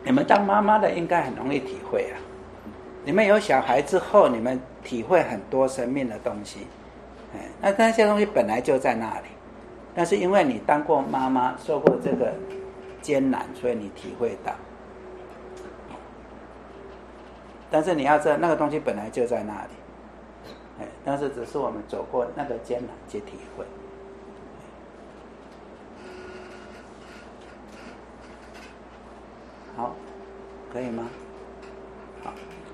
你们当妈妈的应该很容易体会啊。你们有小孩之后，你们体会很多生命的东西，哎，那那些东西本来就在那里，但是因为你当过妈妈，受过这个艰难，所以你体会到。但是你要知道，那个东西本来就在那里，哎，但是只是我们走过那个艰难去体会。好，可以吗？好。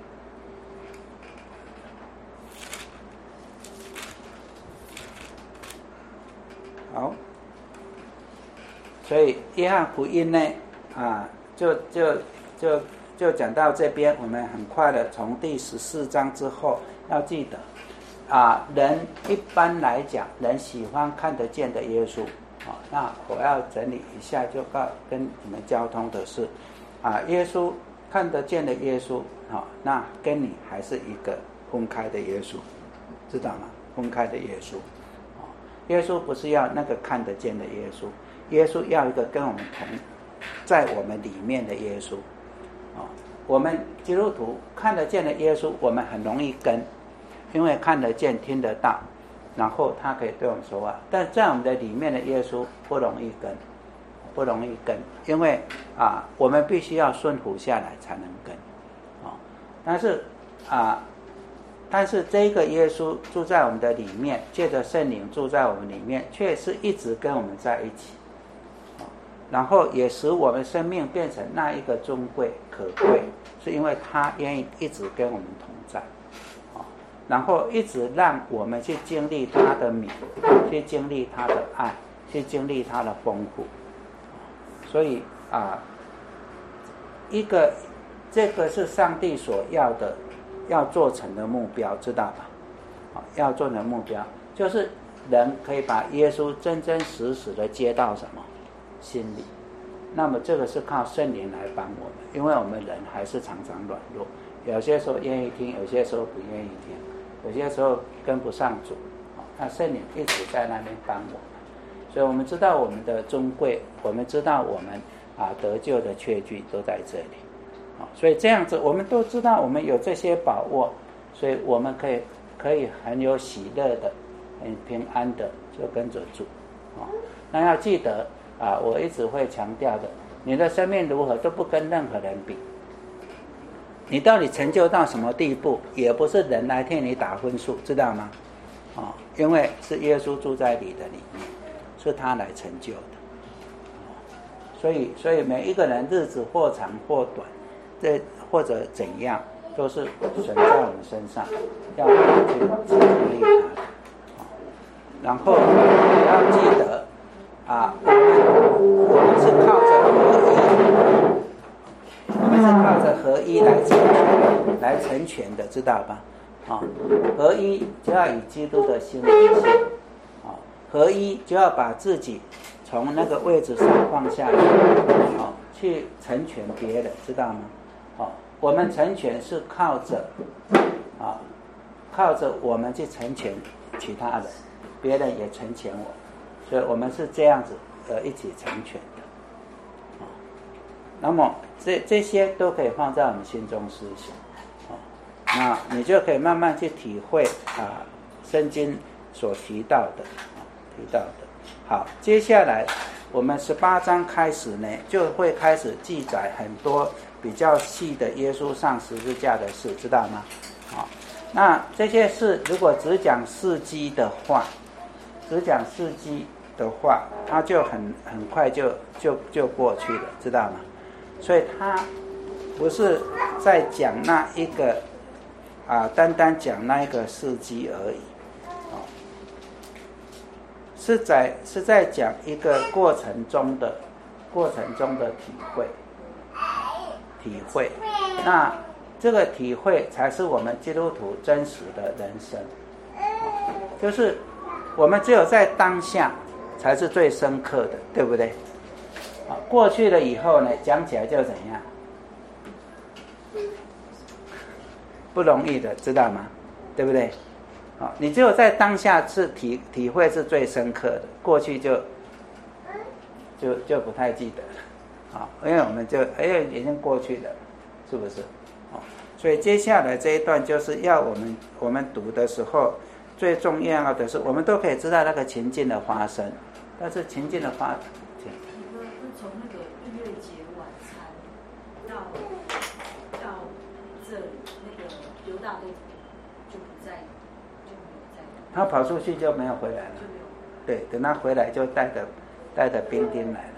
好，所以约翰福音呢，啊，就就就就讲到这边，我们很快的从第十四章之后，要记得，啊，人一般来讲，人喜欢看得见的耶稣，啊，那我要整理一下，就告跟你们交通的是，啊，耶稣看得见的耶稣，啊，那跟你还是一个分开的耶稣，知道吗？分开的耶稣。耶稣不是要那个看得见的耶稣，耶稣要一个跟我们同在我们里面的耶稣。哦，我们基督徒看得见的耶稣，我们很容易跟，因为看得见、听得到，然后他可以对我们说话。但在我们的里面的耶稣不容易跟，不容易跟，因为啊，我们必须要顺服下来才能跟。哦，但是啊。但是这个耶稣住在我们的里面，借着圣灵住在我们里面，却是一直跟我们在一起，然后也使我们生命变成那一个尊贵可贵，是因为他愿意一直跟我们同在，然后一直让我们去经历他的名，去经历他的爱，去经历他的丰富。所以啊，一个这个是上帝所要的。要做成的目标，知道吧？要做成的目标就是人可以把耶稣真真实实的接到什么心里。那么这个是靠圣灵来帮我们，因为我们人还是常常软弱，有些时候愿意听，有些时候不愿意听，有些时候跟不上主。那圣灵一直在那边帮我们，所以我们知道我们的尊贵，我们知道我们啊得救的确据都在这里。所以这样子我们都知道我们有这些把握，所以我们可以可以很有喜乐的很平安的就跟着主。那要记得啊，我一直会强调的，你的生命如何都不跟任何人比，你到底成就到什么地步也不是人来替你打分数，知道吗？啊，因为是耶稣住在你的里面，是他来成就的。所以所以每一个人日子或长或短，这或者怎样，都是神在我们身上，要我们去经历它。然后也要记得啊，我们我们是靠着合一，我们是靠着合一来成全，来成全的，知道吧？啊，合一就要以基督的心为心，啊，合一就要把自己从那个位置上放下来，啊，去成全别人，知道吗？哦，我们成全是靠着啊，靠着我们去成全其他人，别人也成全我，所以我们是这样子呃一起成全的。哦，那么这这些都可以放在我们心中思想。哦，那你就可以慢慢去体会啊，圣经所提到的，啊，提到的。好，接下来我们十八章开始呢，就会开始记载很多比较细的耶稣上十字架的事，知道吗？好，那这些事如果只讲事迹的话，只讲事迹的话，它就很很快就就就过去了，知道吗？所以它不是在讲那一个啊，单单讲那一个事迹而已，哦，是在是在讲一个过程中的过程中的体会。体会，那这个体会才是我们基督徒真实的人生，就是我们只有在当下才是最深刻的，对不对？过去了以后呢，讲起来就怎样，不容易的，知道吗？对不对？你只有在当下是体体会是最深刻的，过去就就就不太记得了。 好，因为我们就哎已经过去了，是不是？好，所以接下来这一段就是要我们我们读的时候，最重要的是我们都可以知道那个情境的发生，但是情境的发生。 从那个逾越节晚餐到到这里，那个犹大队就不在，就没有在。 他跑出去就没有回来了。对，等他回来就带着带着兵丁来了。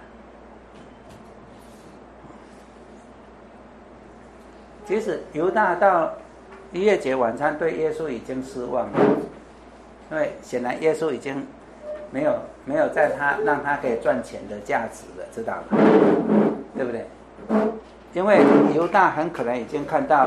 其实犹大到逾越节晚餐对耶稣已经失望了，因为显然耶稣已经没有没有在他让他可以赚钱的价值了，知道吗？对不对？因为犹大很可能已经看到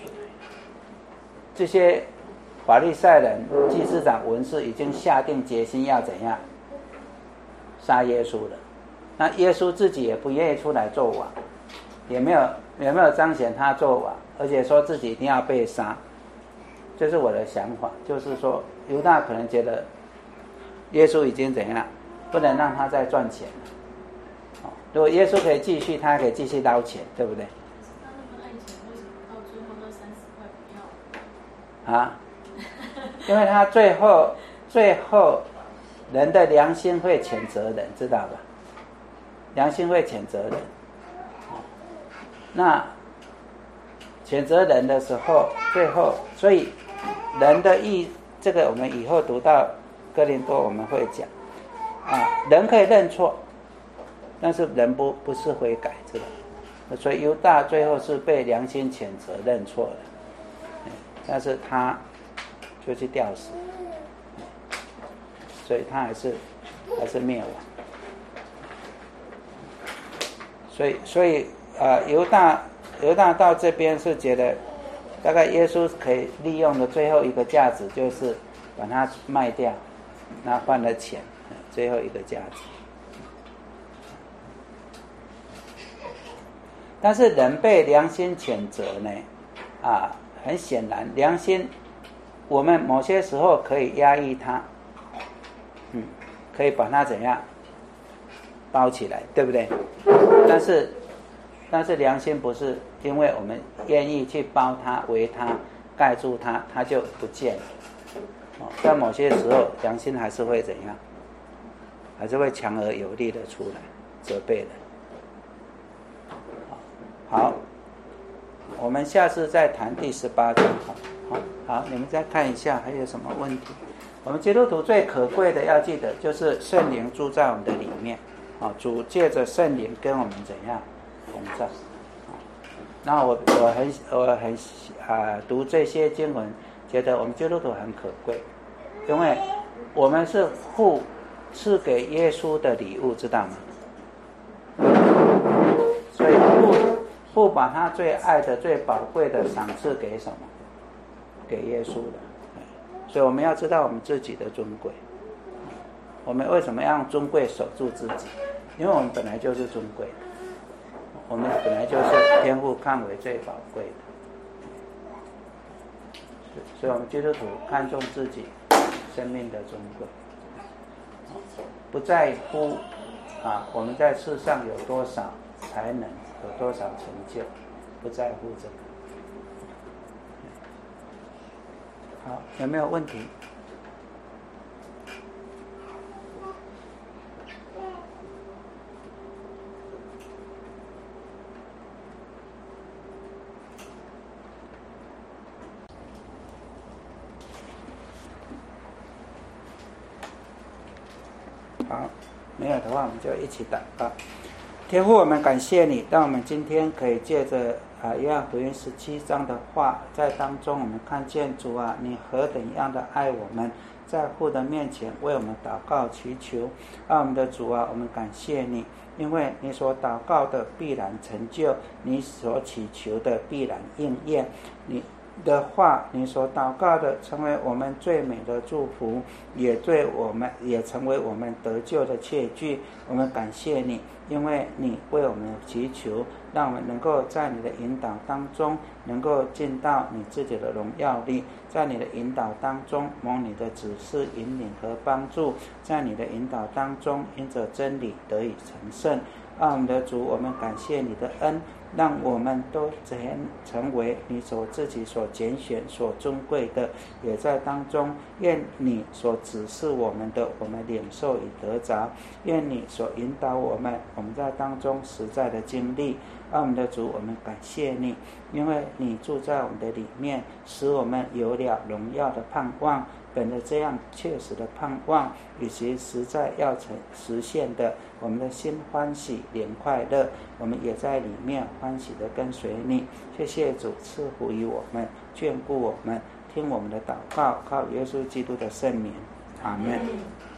这些法利赛人、祭司长、文士已经下定决心要怎样杀耶稣了。那耶稣自己也不愿意出来做王，也没有也没有彰显他做王，而且说自己一定要被杀。这是我的想法，就是说犹大可能觉得耶稣已经怎样，不能让他再赚钱了。如果耶稣可以继续，他可以继续捞钱，对不对？ 那那么爱钱，为什么到最后那三十块不要？ 啊，因为他最后最后人的良心会谴责人，知道吧？良心会谴责人。那谴责人的时候，最后所以人的义，这个我们以后读到哥林多我们会讲啊，人可以认错，但是人不不是悔改，知道？所以犹大最后是被良心谴责认错了，但是他就去吊死，所以他还是还是灭亡。所以所以呃犹大犹大到这边是觉得大概耶稣可以利用的最后一个价值就是把它卖掉，那换了钱，最后一个价值。但是人被良心谴责呢，啊，很显然良心我们某些时候可以压抑它，嗯，可以把它怎样包起来，对不对？但是但是良心不是因为我们愿意去包它、围它、盖住它，它就不见了。哦，在某些时候，良心还是会怎样？还是会强而有力的出来，责备人。好，我们下次再谈第十八章。好，好，你们再看一下还有什么问题？我们基督徒最可贵的要记得，就是圣灵住在我们的里面。啊，主借着圣灵跟我们怎样同在。那我我很我很啊、呃、读这些经文，觉得我们基督徒很可贵，因为我们是父赐给耶稣的礼物，知道吗？所以父父把他最爱的、最宝贵的赏赐给什么？给耶稣的。所以我们要知道我们自己的尊贵。我们为什么要用尊贵守住自己？因为我们本来就是尊贵的，我们本来就是天父看为最宝贵的，所以我们基督徒看重自己生命的尊贵，不在乎啊我们在世上有多少才能，有多少成就，不在乎这个。好，有没有问题？好，没有的话我们就一起祷告。天父，我们感谢你，让我们今天可以借着啊约翰福音十七章的话，在当中我们看见主啊，你何等样的爱我们，在父的面前为我们祷告祈求。啊，我们的主啊，我们感谢你，因为你所祷告的必然成就，你所祈求的必然应验。你的话，你所祷告的成为我们最美的祝福，也对我们也成为我们得救的切据。我们感谢你，因为你为我们祈求，让我们能够在你的引导当中能够进到你自己的荣耀里，在你的引导当中蒙你的指示引领和帮助，在你的引导当中因着真理得以成圣。 啊，我们的主，我们感谢你的恩，让我们都成成为你所自己所拣选、所尊贵的，也在当中。愿你所指示我们的，我们领受与得着；愿你所引导我们，我们在当中实在的经历。啊，我们的主，我们感谢你，因为你住在我们的里面，使我们有了荣耀的盼望。本着这样确实的盼望，以及实在要成实现的，我们的心欢喜灵快乐，我们也在里面欢喜的跟随你。谢谢主赐福于我们，眷顾我们，听我们的祷告，靠耶稣基督的圣名，阿们。